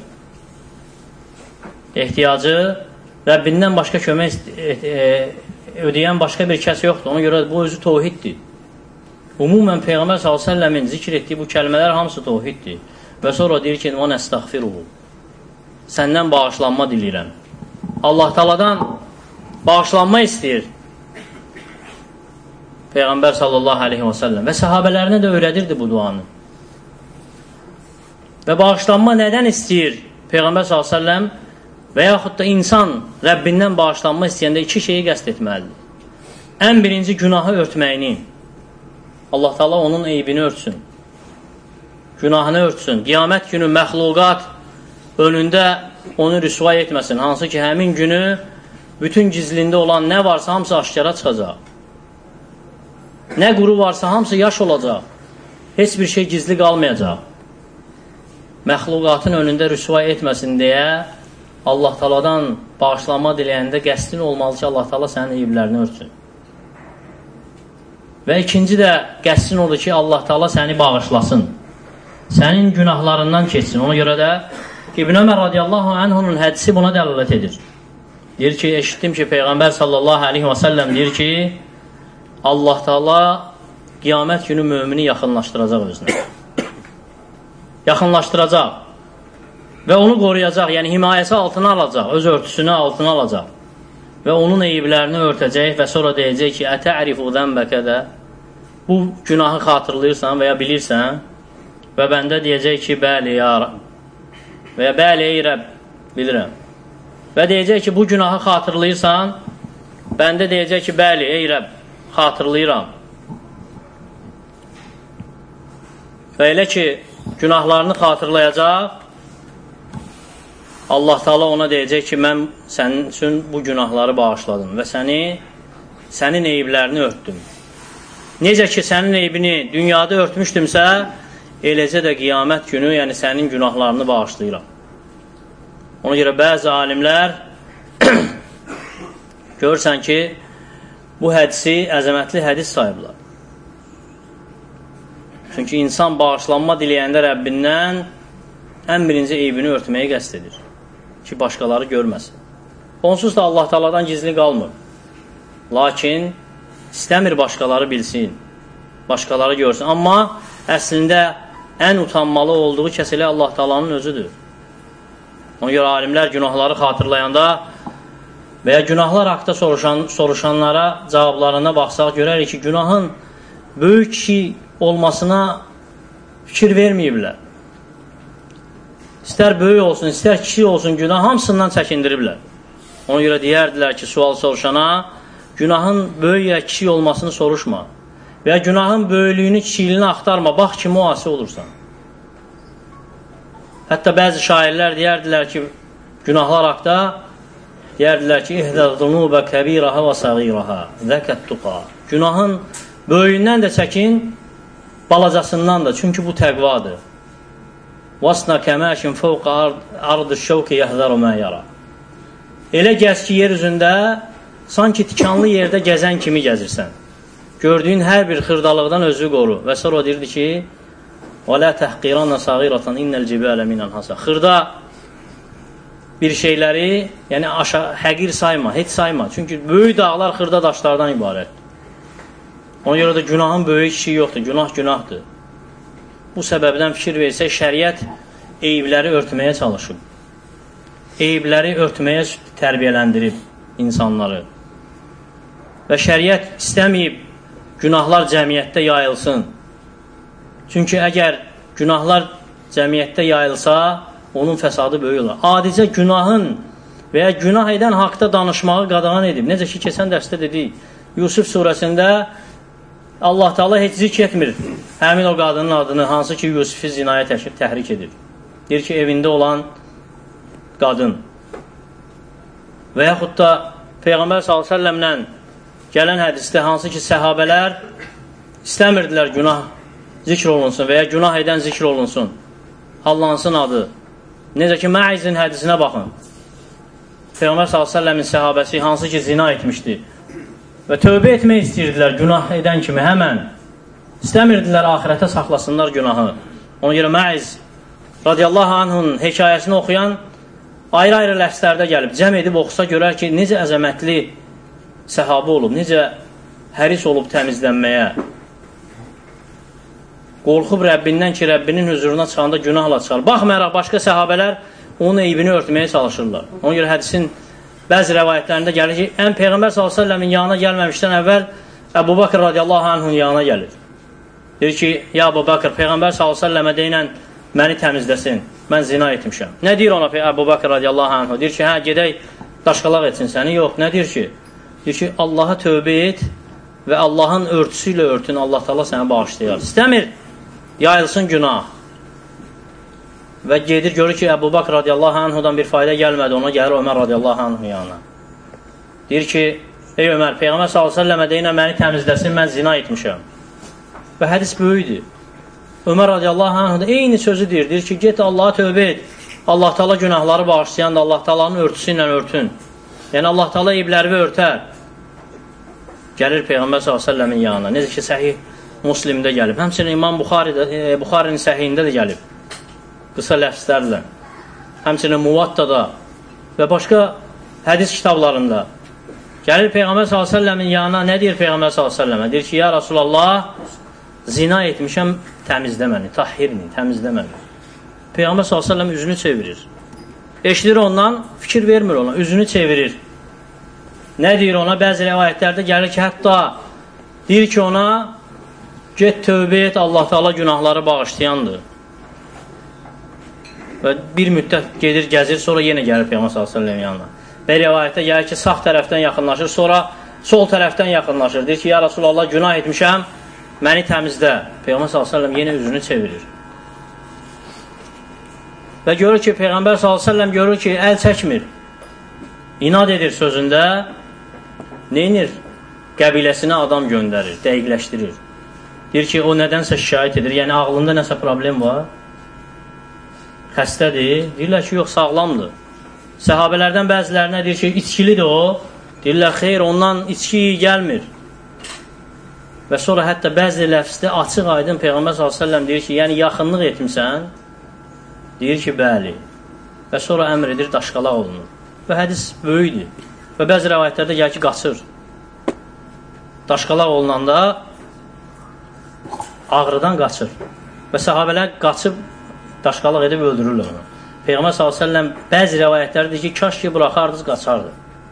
S1: Ehtiyacı Rəbbindən başqa kömək ödəyən başqa bir kəs yoxdur. Ona görə bu özü tohiddir. Umumən Peyğəmbər sallallahu əleyhi və səlləmin zikr etdiyi bu kəlmələr hamısı tohiddir. Və sonra deyir ki, "Və nəstəğfiruhu." Səndən bağışlanma diləyirəm. Allah Taala'dan bağışlanma istəyir Peyğəmbər sallallahu aleyhi və səlləm və səhabələrinə də öyrədirdi bu duanı. Və bağışlanma nədən istəyir Peyğəmbər sallallahu aleyhi və səlləm və yaxud da insan Rəbbindən bağışlanma istəyəndə iki şeyi qəsd etməlidir. Ən birinci günahı örtməyini. Allah Teala onun eybini örtsün. Günahını örtsün. Qiyamət günü məxluqat önündə onu rüsvay etməsin. Hansı ki, həmin günü bütün gizlində olan nə varsa hamısı aşkara çıxacaq. Nə quru varsa hamısı yaş olacaq. Heç bir şey gizli qalmayacaq. Məxluqatın önündə rüsvay etməsin deyə Allah Taala'dan bağışlanma diləyəndə qəsdin olmalı ki, Allah Taala sənin eyblərini örtsün. Və ikinci də qəsdin odur ki, Allah Taala səni bağışlasın. Sənin günahlarından keçsin. Ona görə də İbn Ömər radiyallahu anhunun hədisi buna dəlalət edir. Deyir ki, eşitdim ki, Peyğəmbər sallallahu aleyhi və səlləm deyir ki, Allah Taala qiyamət günü mömini yaxınlaşdıracaq özünə. Yaxınlaşdıracaq və onu qoruyacaq, yəni himayəsi altına alacaq, öz örtüsünü altına alacaq və onun eyiblərini örtəcək və sonra deyəcək ki, ətə'rifu zənbəkə də, bu günahı xatırlayırsan və ya bilirsən və bəndə deyəcək ki, bəli ya Rəbb və ya bəli ey Rəbb, bilirəm və deyəcək ki, bu günahı xatırlayırsan, bəndə deyəcək ki, bəli ey Rəbb, xatırlayıram və elə ki, günahlarını xatırlayacaq, Allah Taala ona deyəcək ki, mən sənin üçün bu günahları bağışladım və səni, sənin eyiblərini örtdüm. Necə ki, sənin eybini dünyada örtmüşdümsə, eləcə də qiyamət günü, yəni sənin günahlarını bağışlayıram. Ona görə bəzi alimlər görürsən ki, bu hədisi əzəmətli hədis sayıblar. Çünki insan bağışlanma diləyəndə Rəbbindən ən birinci eybini örtməyi qəsd edir ki, başqaları görməsin. Onsuz da Allah Taala'dan gizli qalmır. Lakin istəmir başqaları bilsin. başqaları görsün. Amma əslində ən utanmalı olduğu kəs elə Allah Taala'nın özüdür. Ona görə alimlər günahları xatırlayanda və ya günahlar haqda soruşan, soruşanlara cavablarına baxsaq görərik ki, günahın böyük kişi olmasına fikir verməyiblər. İstər böyük olsun, istər kişi olsun, günah hamısından çəkindiriblər. Ona görə deyərdilər ki, sual soruşana, günahın böyük ya kişi olmasını soruşma və ya günahın böyüklüyünü, kişiliyini axtarma, bax ki, müasi olursan. Hətta bəzi şairlər deyərdilər ki, günahlar haqda deyərdilər ki, İhdəz zunubə kəbirəhə və səğirəhə zəkət tuqa. Günahın böyüyündən də çəkin, balacasından da, çünki bu təqvadır. Vasna kəməşin fəvqə ardı şəvki yəhzəru mə yara. Elə gəz ki, yer üzündə sanki tikanlı yerdə gəzən kimi gəzirsən. Gördüyün hər bir xırdalıqdan özü qoru. Və sonra o deyirdi ki, وَلَا تَحْقِرَنَّ صَغِيرَةً اِنَّ الْجِبَالَ مِنَ الْحَسَى. Xırda bir şeyləri, yəni aşağı, həqir sayma, heç sayma. Çünki böyük dağlar xırda daşlardan ibarət. Ona görə də günahın böyük kişi yoxdur, günah günahdır. Bu səbəbdən fikir versək, şəriət eyibləri örtməyə çalışıb. Eyibləri örtməyə tərbiyələndirib insanları. Və şəriət istəməyib günahlar cəmiyyətdə yayılsın. Çünki əgər günahlar cəmiyyətdə yayılsa, onun fəsadı böyük olur. Adicə günahın və ya günah edən haqda danışmağı qadağan edib. Necə ki, keçən dərsdə dedik, Yusuf surəsində Allah Teala heç zikr etmir həmin o qadının adını, hansı ki, Yusufi zinaya təhrik edir. Deyir ki, evində olan qadın. Və yaxud da Peyğəmbər sallallahu əleyhi və səlləmlə gələn hədisdə hansı ki, səhabələr istəmirdilər günah zikr olunsun və ya günah edən zikr olunsun. Allansın adı. Necə ki, Məizin hədisinə baxın. Peyğəmbər sallallahu əleyhi və səlləmin səhabəsi hansı ki, zina etmişdi və tövbə etmək istəyirdilər günah edən kimi həmən. İstəmirdilər axirətə saxlasınlar günahı. Ona görə Məiz radiyallahu anhun hekayəsini oxuyan ayrı-ayrı ləfslərdə gəlib, cəm edib oxusa görər ki, necə əzəmətli səhabə olub, necə həris olub təmizlənməyə. Qorxub Rəbbindən ki, Rəbbinin huzuruna çıxanda günahla çıxar. Baxmayaraq, başqa səhabələr onun eybini örtməyə çalışırlar. Ona görə hədisin bəzi rəvayətlərində gəlir ki, ən Peyğəmbər sallallahu əleyhi və səlləmin yanına gəlməmişdən əvvəl Əbu Bakr radiyallahu anhun yanına gəlir. Deyir ki, ya Əbu Bakr, Peyğəmbər sallallahu əleyhi və səlləmə deyilən məni təmizləsin, mən zina etmişəm. Nə deyir ona Əbu Bakr radiyallahu anhu? Deyir ki, hə, gedək daşqalaq etsin səni. Yox, nə deyir ki? Deyir ki, Allaha tövbə et və Allahın örtüsü ilə örtün, Allah Teala səni bağışlayar. İstəmir, yayılsın günah. Və gedir, görür ki, Əbu Bakr radiyallahu anhudan bir fayda gəlmədi, ona gəlir Ömər radiyallahu anhu yanına. Deyir ki, ey Ömər, Peyğəmbər sallallahu əleyhi və səlləmə deyinə məni təmizləsin, mən zina etmişəm. Və hədis böyükdür. Ömər radiyallahu anhu da eyni sözü deyir. Deyir ki, get Allaha tövbə et. Allah Teala günahları bağışlayan da Allah Teala'nın örtüsü ilə örtün. Yəni Allah Teala eybləri örtər. Gəlir Peyğəmbər sallallahu əleyhi və səlləmin yanına. Necə ki, Səhih Müslimdə gəlib. Həmçinin İmam Buxarinin Səhihində də gəlib. Qısa ləfslərlə. Həmçinin Muvattada və başqa hədis kitablarında. Gəlir Peyğəmbər sallallahu əleyhi və səlləmin yanına. Nə deyir Peyğəmbər sallallahu əleyhi və səlləmə? Deyir ki, ya Rasulallah, zina etmişəm, təmizlə məni, tahhirni, təmizlə məni. Peyğəmbər sallallahu əleyhi və səlləm üzünü çevirir. Eşidir ondan, fikir vermir ona, üzünü çevirir. Nə deyir ona? Bəzi rəvayətlərdə gəlir ki, hətta deyir ki ona, get tövbə et, Allah Teala günahları bağışlayandır. Və bir müddət gedir, gəzir, sonra yenə gəlir Peyğəmbər sallallahu əleyhi və səlləm yanına. Və rəvayətdə gəlir ki, sağ tərəfdən yaxınlaşır, sonra sol tərəfdən yaxınlaşır. Deyir ki, ya Rasulallah, günah etmişəm, məni təmizlə. Peyğəmbər sallallahu əleyhi və səlləm yenə üzünü çevirir. Və görür ki, Peyğəmbər sallallahu əleyhi və səlləm görür ki, əl çəkmir. İnad edir sözündə, neynir? Qəbiləsinə adam göndərir, dəqiqləşdirir. Deyir ki, o nədənsə şikayət edir, yəni ağlında nəsə problem var. Xəstədir. Deyirlər ki, yox, sağlamdır. Səhabələrdən bəzilərinə deyir ki, içkilidir o. Deyirlər, xeyr, ondan içki gəlmir. Və sonra hətta bəzi ləfsdə açıq aydın Peyğəmbər sallallahu əleyhi və səlləm deyir ki, yəni yaxınlıq etmirsən? Deyir ki, bəli. Və sonra əmr edir, daşqalaq olunur. Və hədis böyükdür. Və bəzi rəvayətlərdə gəlir ki, qaçır. Daşqalaq olunanda ağrıdan qaçır. Və sahabələr qaçıb daşqalıq edib öldürürlər onu. Peyğəmbər sallallahu əleyhi və səlləm bəzi rəvayətlərdir ki, kaş ki buraxardınız, qaçardı.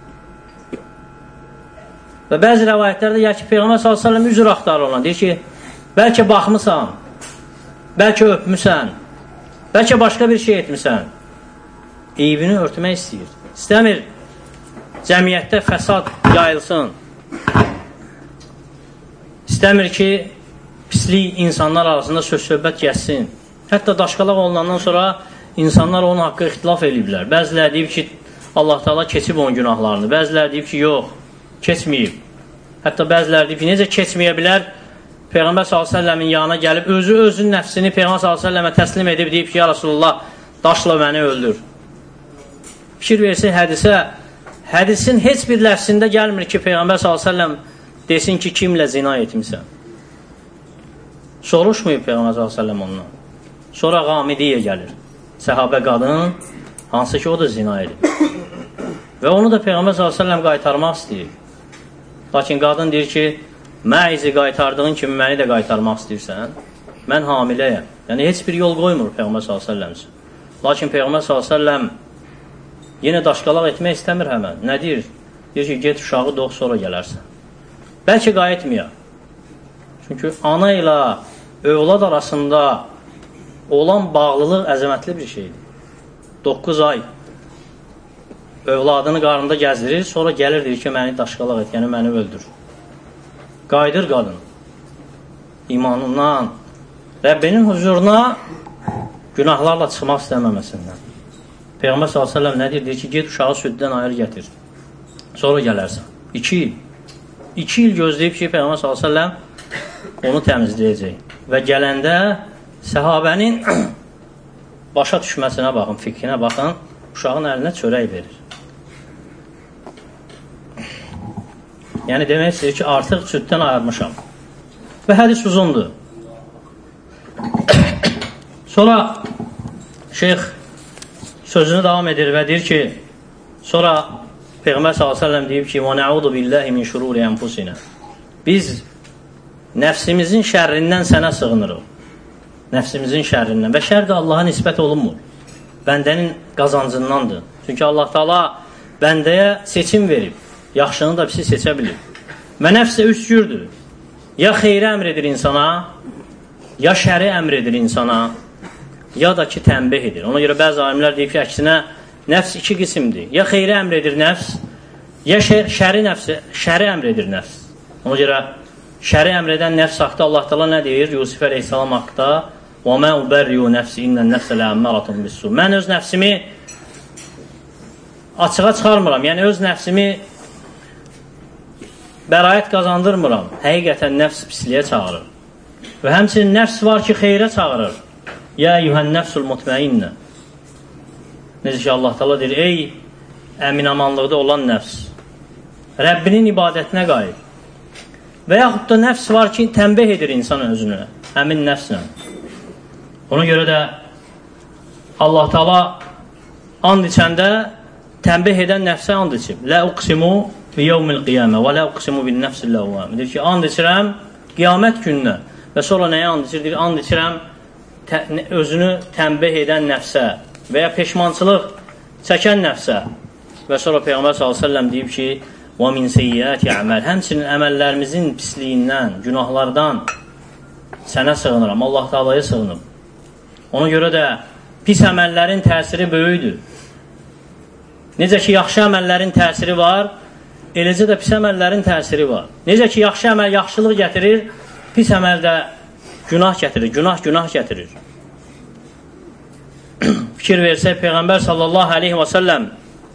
S1: Və bəzi rəvayətlərdə ya ki, Peyğəmbər sallallahu əleyhi və səlləm üzr axtarır ona. Deyir ki, bəlkə baxmısan, bəlkə öpmüsən, bəlkə başqa bir şey etmisən. Eyibini örtmək istəyir. İstəmir cəmiyyətdə fəsad yayılsın. İstəmir ki, pislik insanlar arasında söz-söhbət gəlsin. Hətta daşqalaq olunandan sonra insanlar onun haqqı ixtilaf ediblər. Bəzilər deyib ki, Allah Teala keçib onun günahlarını. Bəzilər deyib ki, yox, keçməyib. Hətta bəzilər deyib ki, necə keçməyə bilər? Peyğəmbər sallallahu əleyhi və səlləmin yanına gəlib, özü özün nəfsini Peyğəmbər sallallahu əleyhi və səlləmə təslim edib, deyib ki, ya Rasulullah, daşla məni öldür. Fikir versin hədisə, hədisin heç bir ləfsində gəlmir ki, Peyğəmbər sallallahu əleyhi və səlləm desin ki, kimlə zina etmişsən. Soruşmayıb Peyğəmbər sallallahu əleyhi və səlləm ondan. Sonra Qamidiyyə gəlir. Səhabə qadın, hansı ki, o da zina edib. Və onu da Peyğəmbər sallallahu əleyhi və səlləm qaytarmaq istəyir. Lakin qadın deyir ki, məizi qaytardığın kimi məni də qaytarmaq istəyirsən, mən hamiləyəm. Yəni, heç bir yol qoymur Peyğəmbər sallallahu əleyhi və səlləm üçün. Lakin Peyğəmbər sallallahu əleyhi və səlləm yenə daşqalaq etmək istəmir həmən. Nə deyir? Deyir ki, get uşağı doğ, sonra gələrsən. Bəlkə qayıtmaya. Çünki ana ilə övlad arasında olan bağlılıq əzəmətli bir şeydir. doqquz ay övladını qarnında gəzdirir, sonra gəlir, deyir ki, məni daşqalaq et, yəni məni öldür. Qayıdır qadın imanından, Rəbbinin huzuruna günahlarla çıxmaq istəməməsindən. Peyğəmbər sallallahu əleyhi və səlləm nə deyir? Deyir ki, get uşağı süddən ayır gətir. Sonra gələrsən. İki il. İki il gözləyib ki, Peyğəmbər sallallahu əleyhi və səlləm onu təmizləyəcək. Və gələndə səhabənin başa düşməsinə baxın, fikrinə baxın, uşağın əlinə çörək verir. Yəni, demək istəyir ki, artıq süddən ayırmışam. Və hədis uzundur. Sonra şeyx sözünü davam edir və deyir ki, sonra Peyğəmbər sallallahu əleyhi və səlləm deyib ki, və nəudu billahi min şururi enfusinə. Biz nəfsimizin şərrindən sənə sığınırıq. Nəfsimizin şərrindən. Və şər də Allaha nisbət olunmur. Bəndənin qazancındandır. Çünki Allah Teala bəndəyə seçim verib. Yaxşını da pisi seçə bilir. Və nəfs də üç cürdür. Ya xeyri əmr edir insana, ya şəri əmr edir insana, ya da ki, tənbih edir. Ona görə bəzi alimlər deyib ki, əksinə, nəfs iki qismdir. Ya xeyri əmr edir nəfs, ya şəri, nəfsi, şəri əmr edir nəfs. Ona görə şəri əmr edən nəfs haqda Allah Teala nə deyir? Yusuf əleyhissalam haqda وَمَا اُبَرِّيُ نَفْسِ اِنَّ النَّفْسَ لَاَمَّرَةٌ بِالسُّ. Mən öz nəfsimi açığa çıxarmıram. Yəni, öz nəfsimi bəraət qazandırmıram. Həqiqətən nəfs pisliyə çağırır. Və həmçinin nəfs var ki, xeyrə çağırır. Ya eyyuhən nəfsul mutmainnə. Necə ki, Allah Teala deyir, ey əminamanlıqda olan nəfs, Rəbbinin ibadətinə qayıb. Və yaxud da nəfs var ki, tənbih edir insan özünü, həmin nəfslə. Ona görə də Allah Teala and içəndə tənbih edən nəfsə and içib. Lə uqsimu bi yevmil qiyamə və lə uqsimu bin nəfsil ləvvəmə. Deyir ki, and içirəm qiyamət gününə. Və sonra nəyə and içir? Deyir, and içirəm özünü tənbih edən nəfsə və ya peşmançılıq çəkən nəfsə. Və sonra Peyğəmbər sallallahu əleyhi və səlləm deyib ki, və min seyyiəti əməl. Həmçinin əməllərimizin pisliyindən, günahlardan sənə sığınıram, Allah Teala'ya sığınıb. Ona görə də pis əməllərin təsiri böyükdür. Necə ki, yaxşı əməllərin təsiri var, eləcə də pis əməllərin təsiri var. Necə ki, yaxşı əməl yaxşılıq gətirir, pis əməl də günah gətirir, günah günah gətirir. Fikir versək, Peyğəmbər sallallahu aleyhi və səlləm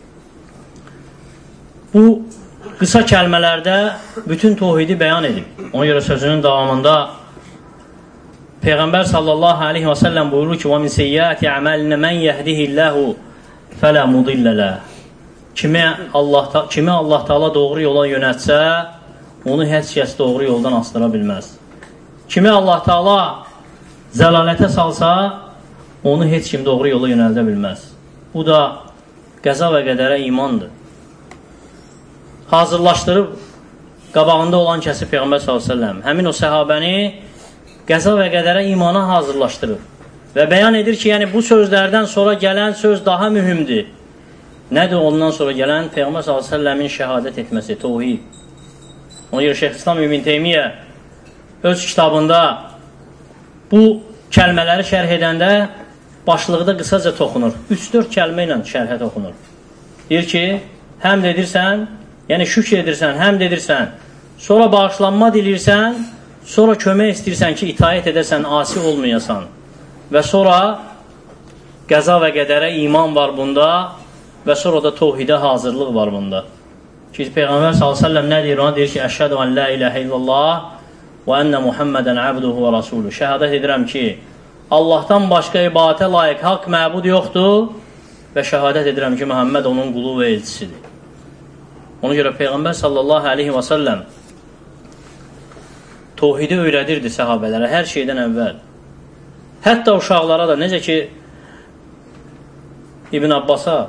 S1: bu qısa kəlmələrdə bütün tohidi bəyan edib. Ona görə sözünün davamında Peyğəmbər sallallahu aleyhi və səlləm buyurur ki, وَمِنْ سَيِّئَاتِ عَمَلِنَ مَنْ يَهْدِهِ اللّٰهُ فَلَا مُضِلَّ لَهُ. Kimi Allah, kimi Allah Teala doğru yola yönətsə, onu heç kəs doğru yoldan astıra bilməz. Kimi Allah Teala zəlalətə salsa, onu heç kim doğru yola yönəldə bilməz. Bu da qəza və qədərə imandır. Hazırlaşdırıb qabağında olan kəsi Peyğəmbər sallallahu aleyhi və səlləm həmin o səhabəni qəza və qədərə imana hazırlaşdırır. Və bəyan edir ki, yəni bu sözlərdən sonra gələn söz daha mühümdür. Nədir ondan sonra gələn? Peyğəmbər sallallahu əleyhi və səlləmin şəhadət etməsi, təvhid. Ona görə Şeyxülislam İbn Teymiyyə öz kitabında bu kəlmələri şərh edəndə başlıqda qısaca toxunur. üç dörd kəlmə ilə şərhə toxunur. Deyir ki, həmd edirsən, yəni şükr edirsən, həmd edirsən, sonra bağışlanma dilirsən, sonra kömək istəyirsən ki, itaət edəsən, asi olmayasan. Və sonra qəza və qədərə iman var bunda və sonra da təvhidə hazırlıq var bunda. Ki, Peyğəmbər sallallahu əleyhi və səlləm nə deyir? Ona deyir ki, əşhədu an la ilahə illallah və ennə Muhammədən əbduhu və rasuluhu. Şəhadət edirəm ki, Allahdan başqa ibadətə layiq haqq məbud yoxdur və şəhadət edirəm ki, Muhammed onun qulu və elçisidir. Ona görə Peyğəmbər sallallahu əleyhi və səlləm təvhidi öyrədirdi səhabələrə hər şeydən əvvəl. Hətta uşaqlara da, necə ki İbn Abbasa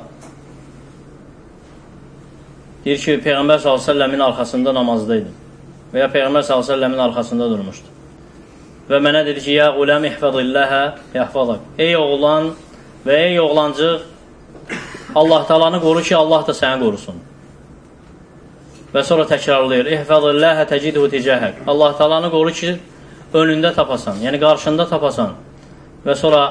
S1: deyir ki, Peyğəmbər sallallahu əleyhi və səlləmin arxasında namazdaydı və ya Peyğəmbər sallallahu əleyhi və səlləmin arxasında durmuşdu. Və mənə dedi ki, ya quləm ihfazilləhə yahfazak. Ey oğlan və ey oğlancıq, Allah Taala'nı qoru ki, Allah da səni qorusun. Və sonra təkrarlayır, ihfazilləhə təcidhu ticahək. Allah Taala'nı qoru ki, önündə tapasan, yəni qarşında tapasan. Və sonra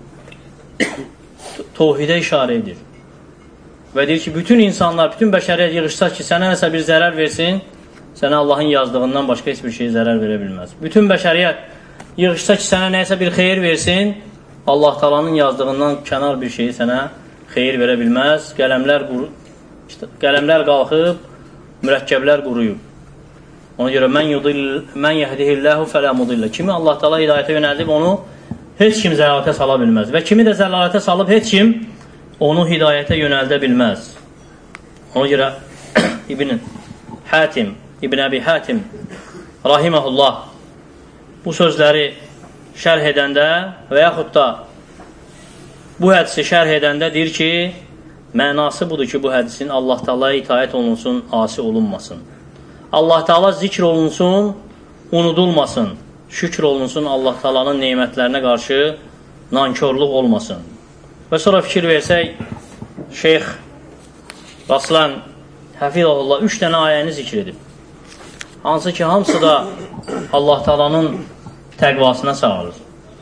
S1: təvhidə işarə edir. Və deyir ki, bütün insanlar, bütün bəşəriyyət yığışsa ki, sənə nəsə bir zərər versin, sənə Allahın yazdığından başqa heç bir şey zərər verə bilməz. Bütün bəşəriyyət yığışsa ki, sənə nəsə bir xeyir versin, Allah Taala'nın yazdığından kənar bir şeyi sənə xeyir verə bilməz. Qələmlər, işte, qələmlər qalxıb, mürəkkəblər quruyub. Ona görə mən, mən yehdihilləhu fələ mudillə. Kimi Allah Taala hidayətə yönəldib, onu heç kim zəlalətə sala bilməz. Və kimi də zəlalətə salıb, heç kim onu hidayətə yönəldə bilməz. Ona görə İbn Hatim, İbn Əbi Hatim rahiməhullah bu sözləri şərh edəndə və yaxud da bu hədisi şərh edəndə deyir ki, mənası budur ki, bu hədisin Allah Taala'ya itaət olunsun, asi olunmasın. Allah Taala zikr olunsun, unudulmasın. Şükür olunsun, Allah Taala'nın nemətlərinə qarşı nankörlük olmasın. Və sonra fikir versək, Şeyx Raslan Həfizəhullah üç dənə ayəni zikr edib. Hansı ki, hamısı da Allah Taala'nın təqvasına çağırır.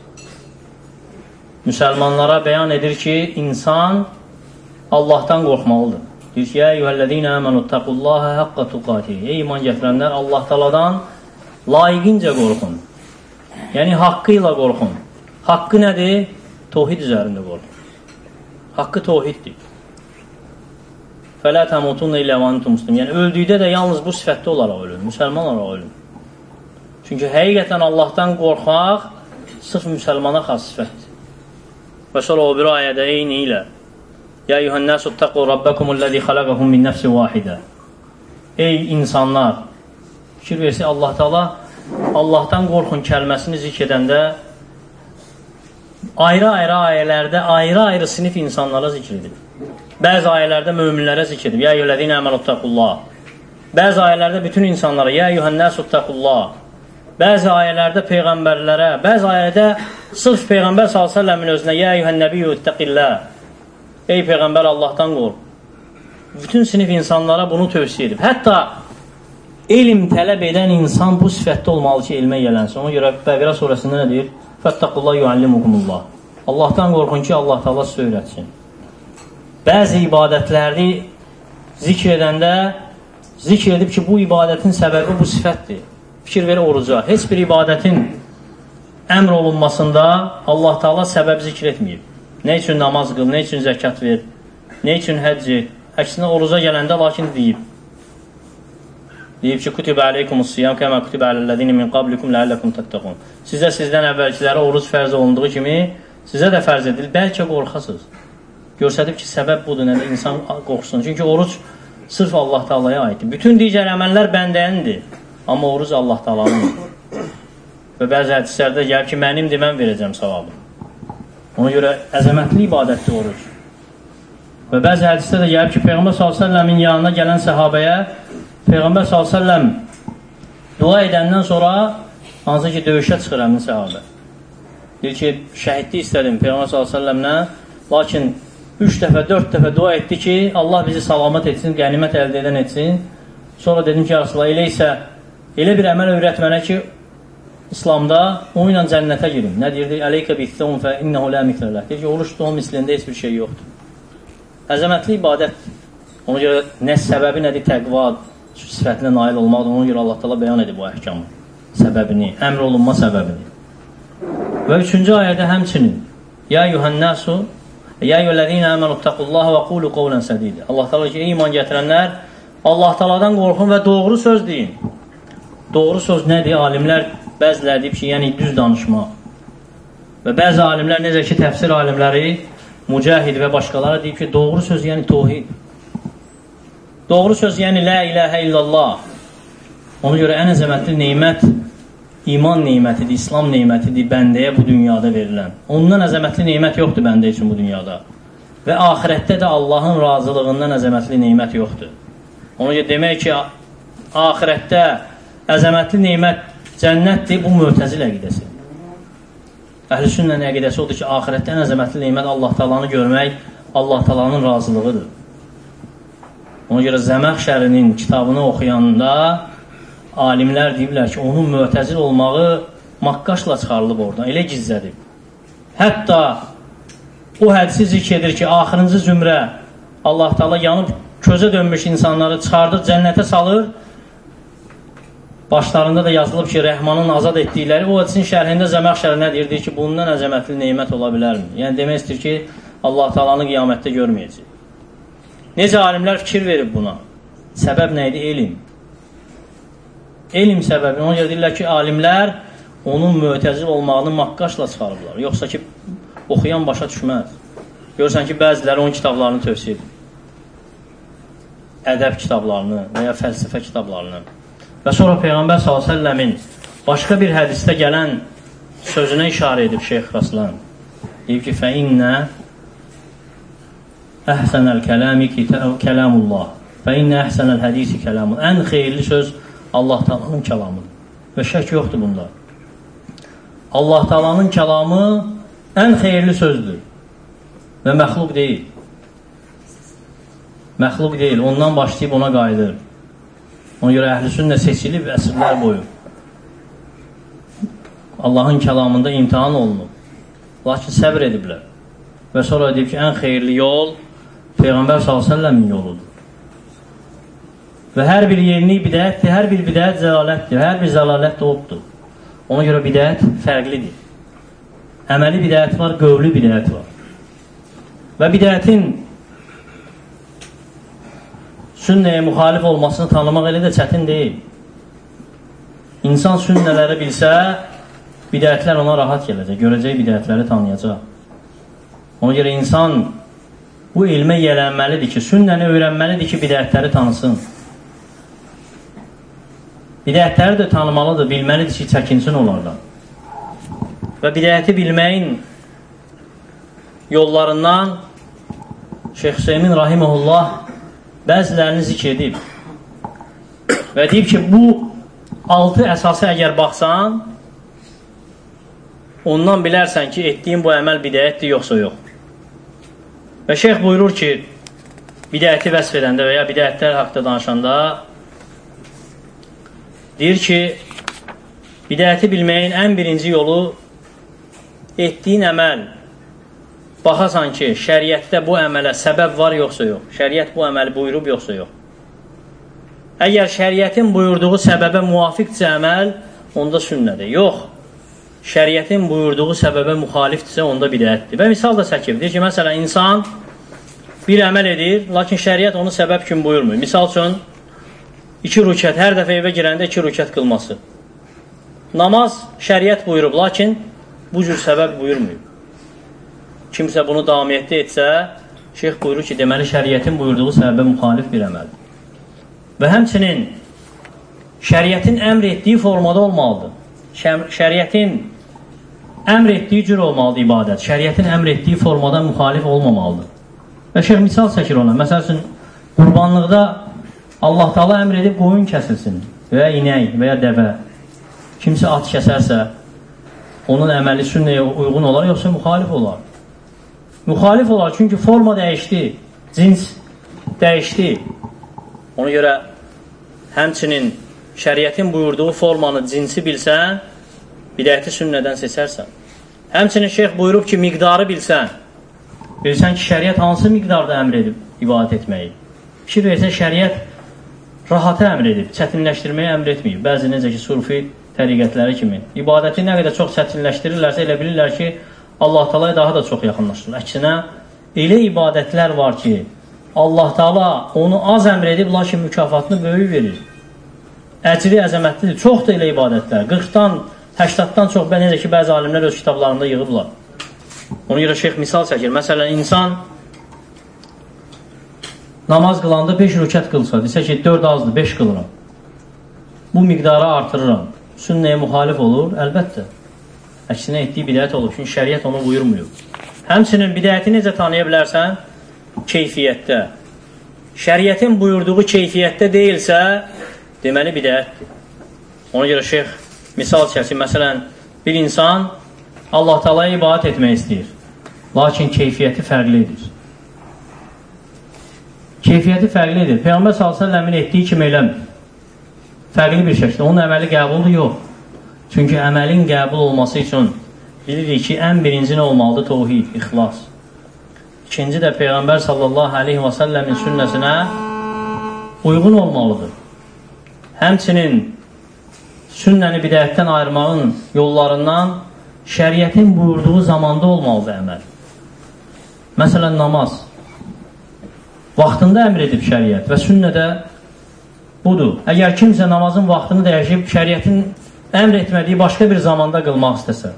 S1: Müsəlmanlara bəyan edir ki, insan Allahdan qorxmalıdır. Deyir ki, yə eyyuhəl-ləzīnə əmənuttaqullahə haqqa tuqatihi. Ey iman gətirənlər, Allah Taala'dan layiqincə qorxun. Yəni, haqqı ilə qorxun. Haqqı nədir? Təvhid üzərində qorxun. Haqqı təvhiddir. Fələ təmutunna illə və antum muslim. Yəni, öldükdə də yalnız bu sifətdə olaraq ölün, müsəlman olaraq ölün. Çünki həqiqətən Allahdan qorxmaq sırf müsəlmana xas sifətdir. Və sonra o bir ayədə eyni ilə Ya eyyuhən-nəsu ttəqu rabbəkumul-ləzi xaləqəhum min nəfsin vahidə. Ey insanlar, fikir versə Allah Taala Allahdan qorxun kəlməsini zikr edəndə ayrı-ayrı ayələrdə ayrı-ayrı sinif insanlara zikr edib. Bəzi ayələrdə möminlərə zikr edib. Ya eyyuhəl-ləzīnə əmənuttəqullah. Bəzi ayələrdə bütün insanlara Ya eyyuhən-nəsu ttəqullah. Bəzi ayələrdə peyğəmbərlərə, bəzi ayələrdə sırf Peyğəmbər sallallahu əleyhi və səlləmin özünə Ya eyyuhən-nəbiyyü ittəqillah. Ey Peyğəmbər, Allahdan qorx. Bütün sinif insanlara bunu tövsiyə edib. Hətta elm tələb edən insan bu sifətdə olmalı ki, elmə gələnsin. Ona görə Bəqərə surəsində nə deyir? Fəttəqullah yuallimukumullah. Allahdan qorxun ki, Allah Taala sizə öyrətsin. Bəzi ibadətləri zikr edəndə zikr edib ki, bu ibadətin səbəbi bu sifətdir. Fikir verir oruca. Heç bir ibadətin əmr olunmasında Allah Taala səbəb zikr etməyib. Nə üçün namaz qıl, nə üçün zəkat ver, nə üçün həcc et. Əksinə oruca gələndə lakin deyib. Deyib ki, kutibə aleykumus-siyam kəmə kutibə aləl-ləzine min qablikum ləalləkum təttəqun. Sizə sizdən əvvəlkilərə oruc fərz olunduğu kimi sizə də fərz edilir. Bəlkə qorxasınız. Görsədib ki, səbəb budur, nədə insan qorxsun. Çünki oruc sırf Allah Taala'ya aiddir. Bütün digər əməllər bəndənindir. Amma oruc Allah Taala'nındır. Və bəzi hədislərdə gəlib ki, mənimdir, mən verəcəm savabı. Ona görə əzəmətli ibadətdir oruc. Və bəzi hədisdə də gəlib ki, Peyğəmbər sallallahu əleyhi və səlləmin yanına gələn səhabəyə Peyğəmbər sallallahu əleyhi və səlləm dua edəndən sonra hansı ki, döyüşə çıxır həmin səhabə. Deyir ki, şəhidlik istədim Peyğəmbər sallallahu əleyhi və səlləmlə, lakin üç dəfə, dörd dəfə dua etdi ki, Allah bizi salamat etsin, qənimət əldə edən etsin. Sonra dedim ki, ya Rasulullah, elə isə elə bir əməl öyrət mənə ki, İslamda onu ilə cənnətə girim. Nə deyirdi? Əleykə bitthum fə innəhu lə miklələ. Deyir ki, oruç tutduğum mislində heç bir şey yoxdur. Əzəmətli ibadətdir. Ona görə nə səbəbi, nədir təqva sifətinə nail olmaqdır. Ona görə Allah təala bəyan edib bu əhkamı, səbəbini, əmr olunma səbəbini. Və üçüncü ayədə həmçinin Ya yuhənnəsu Ya yuhəllədinə əmənuttəqullaha və qulu qovlən sədidə. Allah təala ki, ey iman gətirənlər, Allah təaladan qorxun və doğru söz deyin. Doğru söz nədir? Alimlər bəziləri deyib ki, yəni düz danışmaq. Və bəzi alimlər, necə ki, təfsir alimləri, Mücahid və başqaları deyib ki, doğru söz yəni tohid. Doğru söz yəni la ilahə illallah. Ona görə ən əzəmətli neymət iman neymətidir, İslam neymətidir bəndəyə bu dünyada verilən. Ondan əzəmətli neymət yoxdur bəndə üçün bu dünyada. Və axirətdə də Allahın razılığından əzəmətli neymət yoxdur. Ona görə demək ki, axirətdə əzəmətli neymət cənnətdir, bu Mu'təzil əqidəsi. Əhl-i sünnənin əqidəsi odur ki, axirətdə ən əzəmətli neymət Allah Taala'nı görmək, Allah Taala'nın razılığıdır. Ona görə Zəməxşərinin kitabını oxuyanda alimlər deyiblər ki, onun Mu'təzil olmağı maqqaşla çıxarılıb oradan, elə gizlədib. Hətta o hədisi zikr edir ki, axırıncı zümrə Allah Taala yanıb közə dönmüş insanları çıxardıb cənnətə salır. Başlarında da yazılıb ki, Rəhmanın azad etdikləri, o hədisin şərhində Zəməxşər nə deyir? Deyir ki, bundan əzəmətli neymət ola bilərmi? Yəni demək istəyir ki, Allah Taala'nı qiyamətdə görməyəcək. Necə alimlər fikir verib buna? Səbəb nə idi? Elm. Elm səbəbi. Ona görə deyirlər ki, alimlər onun Mu'təzil olmağını maqqaşla çıxarıblar. Yoxsa ki, oxuyan başa düşməz. Görürsən ki, bəziləri onun kitablarını tövsiyə edir. Ədəb kitablarını və ya fəlsəfə kitablarını. Və sonra Peyğəmbər sallallahu əleyhi və səlləmin başqa bir hədisdə gələn sözünə işarə edib Şeyx Raslan. Deyib ki, fə innə əhsənəl kələmi kəlamullah, fə innə əhsənəl hədisi kəlamullah. Ən xeyirli söz Allah Taala'nın kəlamıdır. Və şək yoxdur bunda. Allah Taala'nın kəlamı ən xeyirli sözdür. Və məxluq deyil. Məxluq deyil. Ondan başlayıb ona qayıdır. Ona görə əhl-i sünnə seçilib əsrlər boyu. Allahın kəlamında imtihan olunub. Lakin səbr ediblər. Və sonra deyib ki, ən xeyirli yol Peyğəmbər sallallahu əleyhi və səlləmin yoludur. Və hər bir yeni bidətdir, hər bir bidət zəlalətdir, hər bir zəlalət də oddur. Ona görə bidət fərqlidir. Əməli bidət var, qövlü bidət var. Və bidətin sünnəyə müxalif olmasını tanımaq elə də çətin deyil. İnsan sünnələri bilsə, bidətlər ona rahat gələcək, görəcək bidətləri tanıyacaq. Ona görə insan bu ilmə yələnməlidir ki, sünnəni öyrənməlidir ki, bidətləri tanısın. Bidətləri də tanımalıdır, bilməlidir ki, çəkinsin onlardan. Və bidəti bilməyin yollarından Şeyx Hüseymin Rahiməhullah bəzilərini zikr edib. Və deyib ki, bu altı əsası əgər baxsan, ondan bilərsən ki, etdiyin bu əməl bidətdir, yoxsa yox. Və şeyx buyurur ki, bidəti vəsf edəndə və ya bidətlər haqda danışanda deyir ki, bidəti bilməyin ən birinci yolu etdiyin əməl baxasan ki, şəriətdə bu əmələ səbəb var yoxsa yox. Şəriət bu əməli buyurub yoxsa yox. Əgər şəriətin buyurduğu səbəbə müvafiqdirsə əməl, onda sünnədir. Yox, şəriətin buyurduğu səbəbə müxalifdirsə, onda bidətdir. Və misal da çəkib. Deyir ki, məsələn, insan bir əməl edir, lakin şəriət onu səbəb kimi buyurmur. Misal üçün, iki rükət, hər dəfə evə girəndə iki rükət qılması. Namaz şəriət buyurub, lakin bu cür səbəb buyurmuyub. Kimsə bunu davamiyyətdə etsə, şeyx buyurur ki, deməli şəriətin buyurduğu səbəbə müxalif bir əməldir. Və həmçinin şəriətin əmr etdiyi formada olmalıdır. Şəriətin əmr etdiyi cür olmalıdır ibadət. Şəriətin əmr etdiyi formada müxalif olmamalıdır. Və şeyx misal çəkir ona. Məsəl üçün, qurbanlıqda Allah Taala əmr edib qoyun kəsilsin və ya inək və ya dəvə. kimsə at kəsərsə, onun əməli sünnəyə uyğun olar, yoxsa müxalif olar? Müxalif olar, çünki forma dəyişdi, cins dəyişdi. Ona görə həmçinin şəriətin buyurduğu formanı, cinsi bilsən, bidəti sünnədən seçərsən. Həmçinin şeyx buyurub ki, miqdarı bilsən, bilsən ki, şəriət hansı miqdarda əmr edib ibadət etməyi. Fikir versə, şəriət rahatı əmr edib, çətinləşdirməyi əmr etməyib. Bəzi necə ki, sufi təriqətləri kimi. İbadəti nə qədər çox çətinləşdirirlərsə, elə bilirlər ki, Allah Taala'ya daha da çox yaxınlaşdırır. Əksinə, elə ibadətlər var ki, Allah Taala onu az əmr edib, lakin mükafatını böyük verir. Əcri əzəmətlidir. Çoxdur elə ibadətlər. qırxdan, səksəndən çox, bə necə ki, bəzi alimlər öz kitablarında yığıblar. Ona görə şeyx misal çəkir. Məsələn, insan namaz qılanda beş rükət qılsa, desə ki, dörd azdır, beş qılıram. Bu miqdarı artırıram. Sünnəyə müxalif olur, əlbəttə. Əksinə etdiyi bidət olur, çünki şəriət onu buyurmuyor. Həmçinin bidəti necə tanıya bilərsən? Keyfiyyətdə. Şəriətin buyurduğu keyfiyyətdə deyilsə, deməli bidətdir. Ona görə şeyx misal çəkir. Məsələn, bir insan Allah Taala'ya ibadət etmək istəyir. Lakin keyfiyyəti fərqlidir. Keyfiyyəti fərqlidir. Peyğəmbər sallallahu əleyhi və səlləmin etdiyi kimi eləmir. Fərqli bir şəkildə. Onun əməli qəbuldur, yox. Çünki əməlin qəbul olması üçün bilirik ki, ən birinci nə olmalıdır? Təvhid, ixlas. İkinci də Peyğəmbər sallallahu əleyhi və səlləmin sünnəsinə uyğun olmalıdır. Həmçinin sünnəni bidətdən ayırmağın yollarından şəriətin buyurduğu zamanda olmalıdır əməl. Məsələn, namaz. Vaxtında əmr edib şəriət və sünnədə budur. Əgər kimsə namazın vaxtını dəyişib, şəriətin əmr etmədiyi başqa bir zamanda qılmaq istəsə,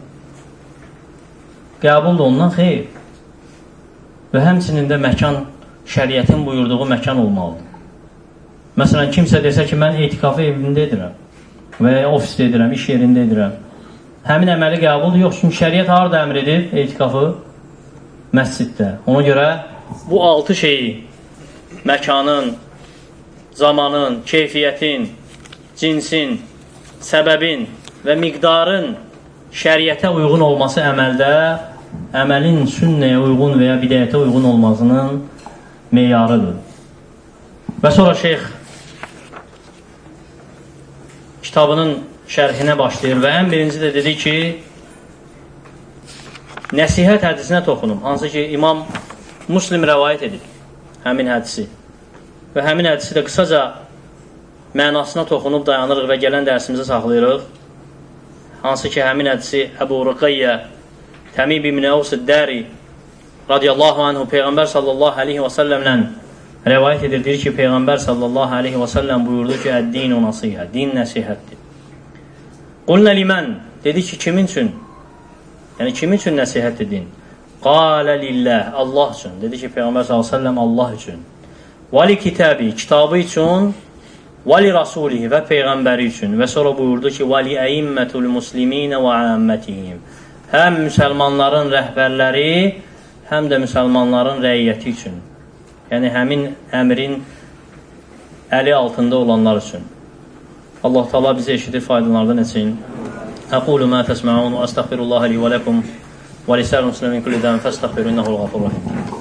S1: qəbul da ondan xeyr. Və həmçinin də məkan, şəriətin buyurduğu məkan olmalıdır. Məsələn, kimsə desə ki, mən etikafı evimdə edirəm və ya ofisdə edirəm, iş yerində edirəm. Həmin əməli qəbuldur, yox, çünki şəriət harada əmr edib etikafı? Məsciddə. Ona görə bu altı şeyi, məkanın, zamanın, keyfiyyətin, cinsin, səbəbin və miqdarın şəriətə uyğun olması əməldə, əməlin sünnəyə uyğun və ya bidəyətə uyğun olmasının meyarıdır. Və sonra şeyx kitabının şərhinə başlayır və ən birinci də dedi ki, nəsihət hədisinə toxunum. Hansı ki, İmam Müslim rəvayət edib həmin hədisi. Və həmin hədisi də qısaca mənasına toxunub dayanırıq və gələn dərsimizə saxlayırıq. Hansı ki, həmin hədisi Əbu Rıqayyə Təmib ibn Əvs Əd-Dəri radiyallahu anhu Peyğəmbər sallallahu aleyhi və səlləmlə rəvayət edir. Deyir ki, Peyğəmbər sallallahu aleyhi və səlləm buyurdu ki, Əd-dinu nasihə, din nəsihətdir. Qulnə limən, dedi ki, kimin üçün? Yəni, kimin üçün nəsihətdir din? Qalə lilləh, Allah üçün. Dedi ki, Peyğəmbər sallallahu aleyhi və səlləm Allah üçün. Vali kitabi, kitabı üçün, vali rasulihi və Peyğəmbəri üçün. Və sonra buyurdu ki, vali əimmətul musliminə və əmmətihim. Həm müsəlmanların rəhbərləri, həm də müsəlmanların rəiyyəti üçün. Yəni, həmin əmrin əli altında olanlar üçün. Allah Taala bizi eşidir, faydalardan etsin. Əqulu mə təsməun və əstəğfirullaha li və ləkum və lisəl muslimin kulli dən fəstəğfiru innəhul ğafurur rəhim.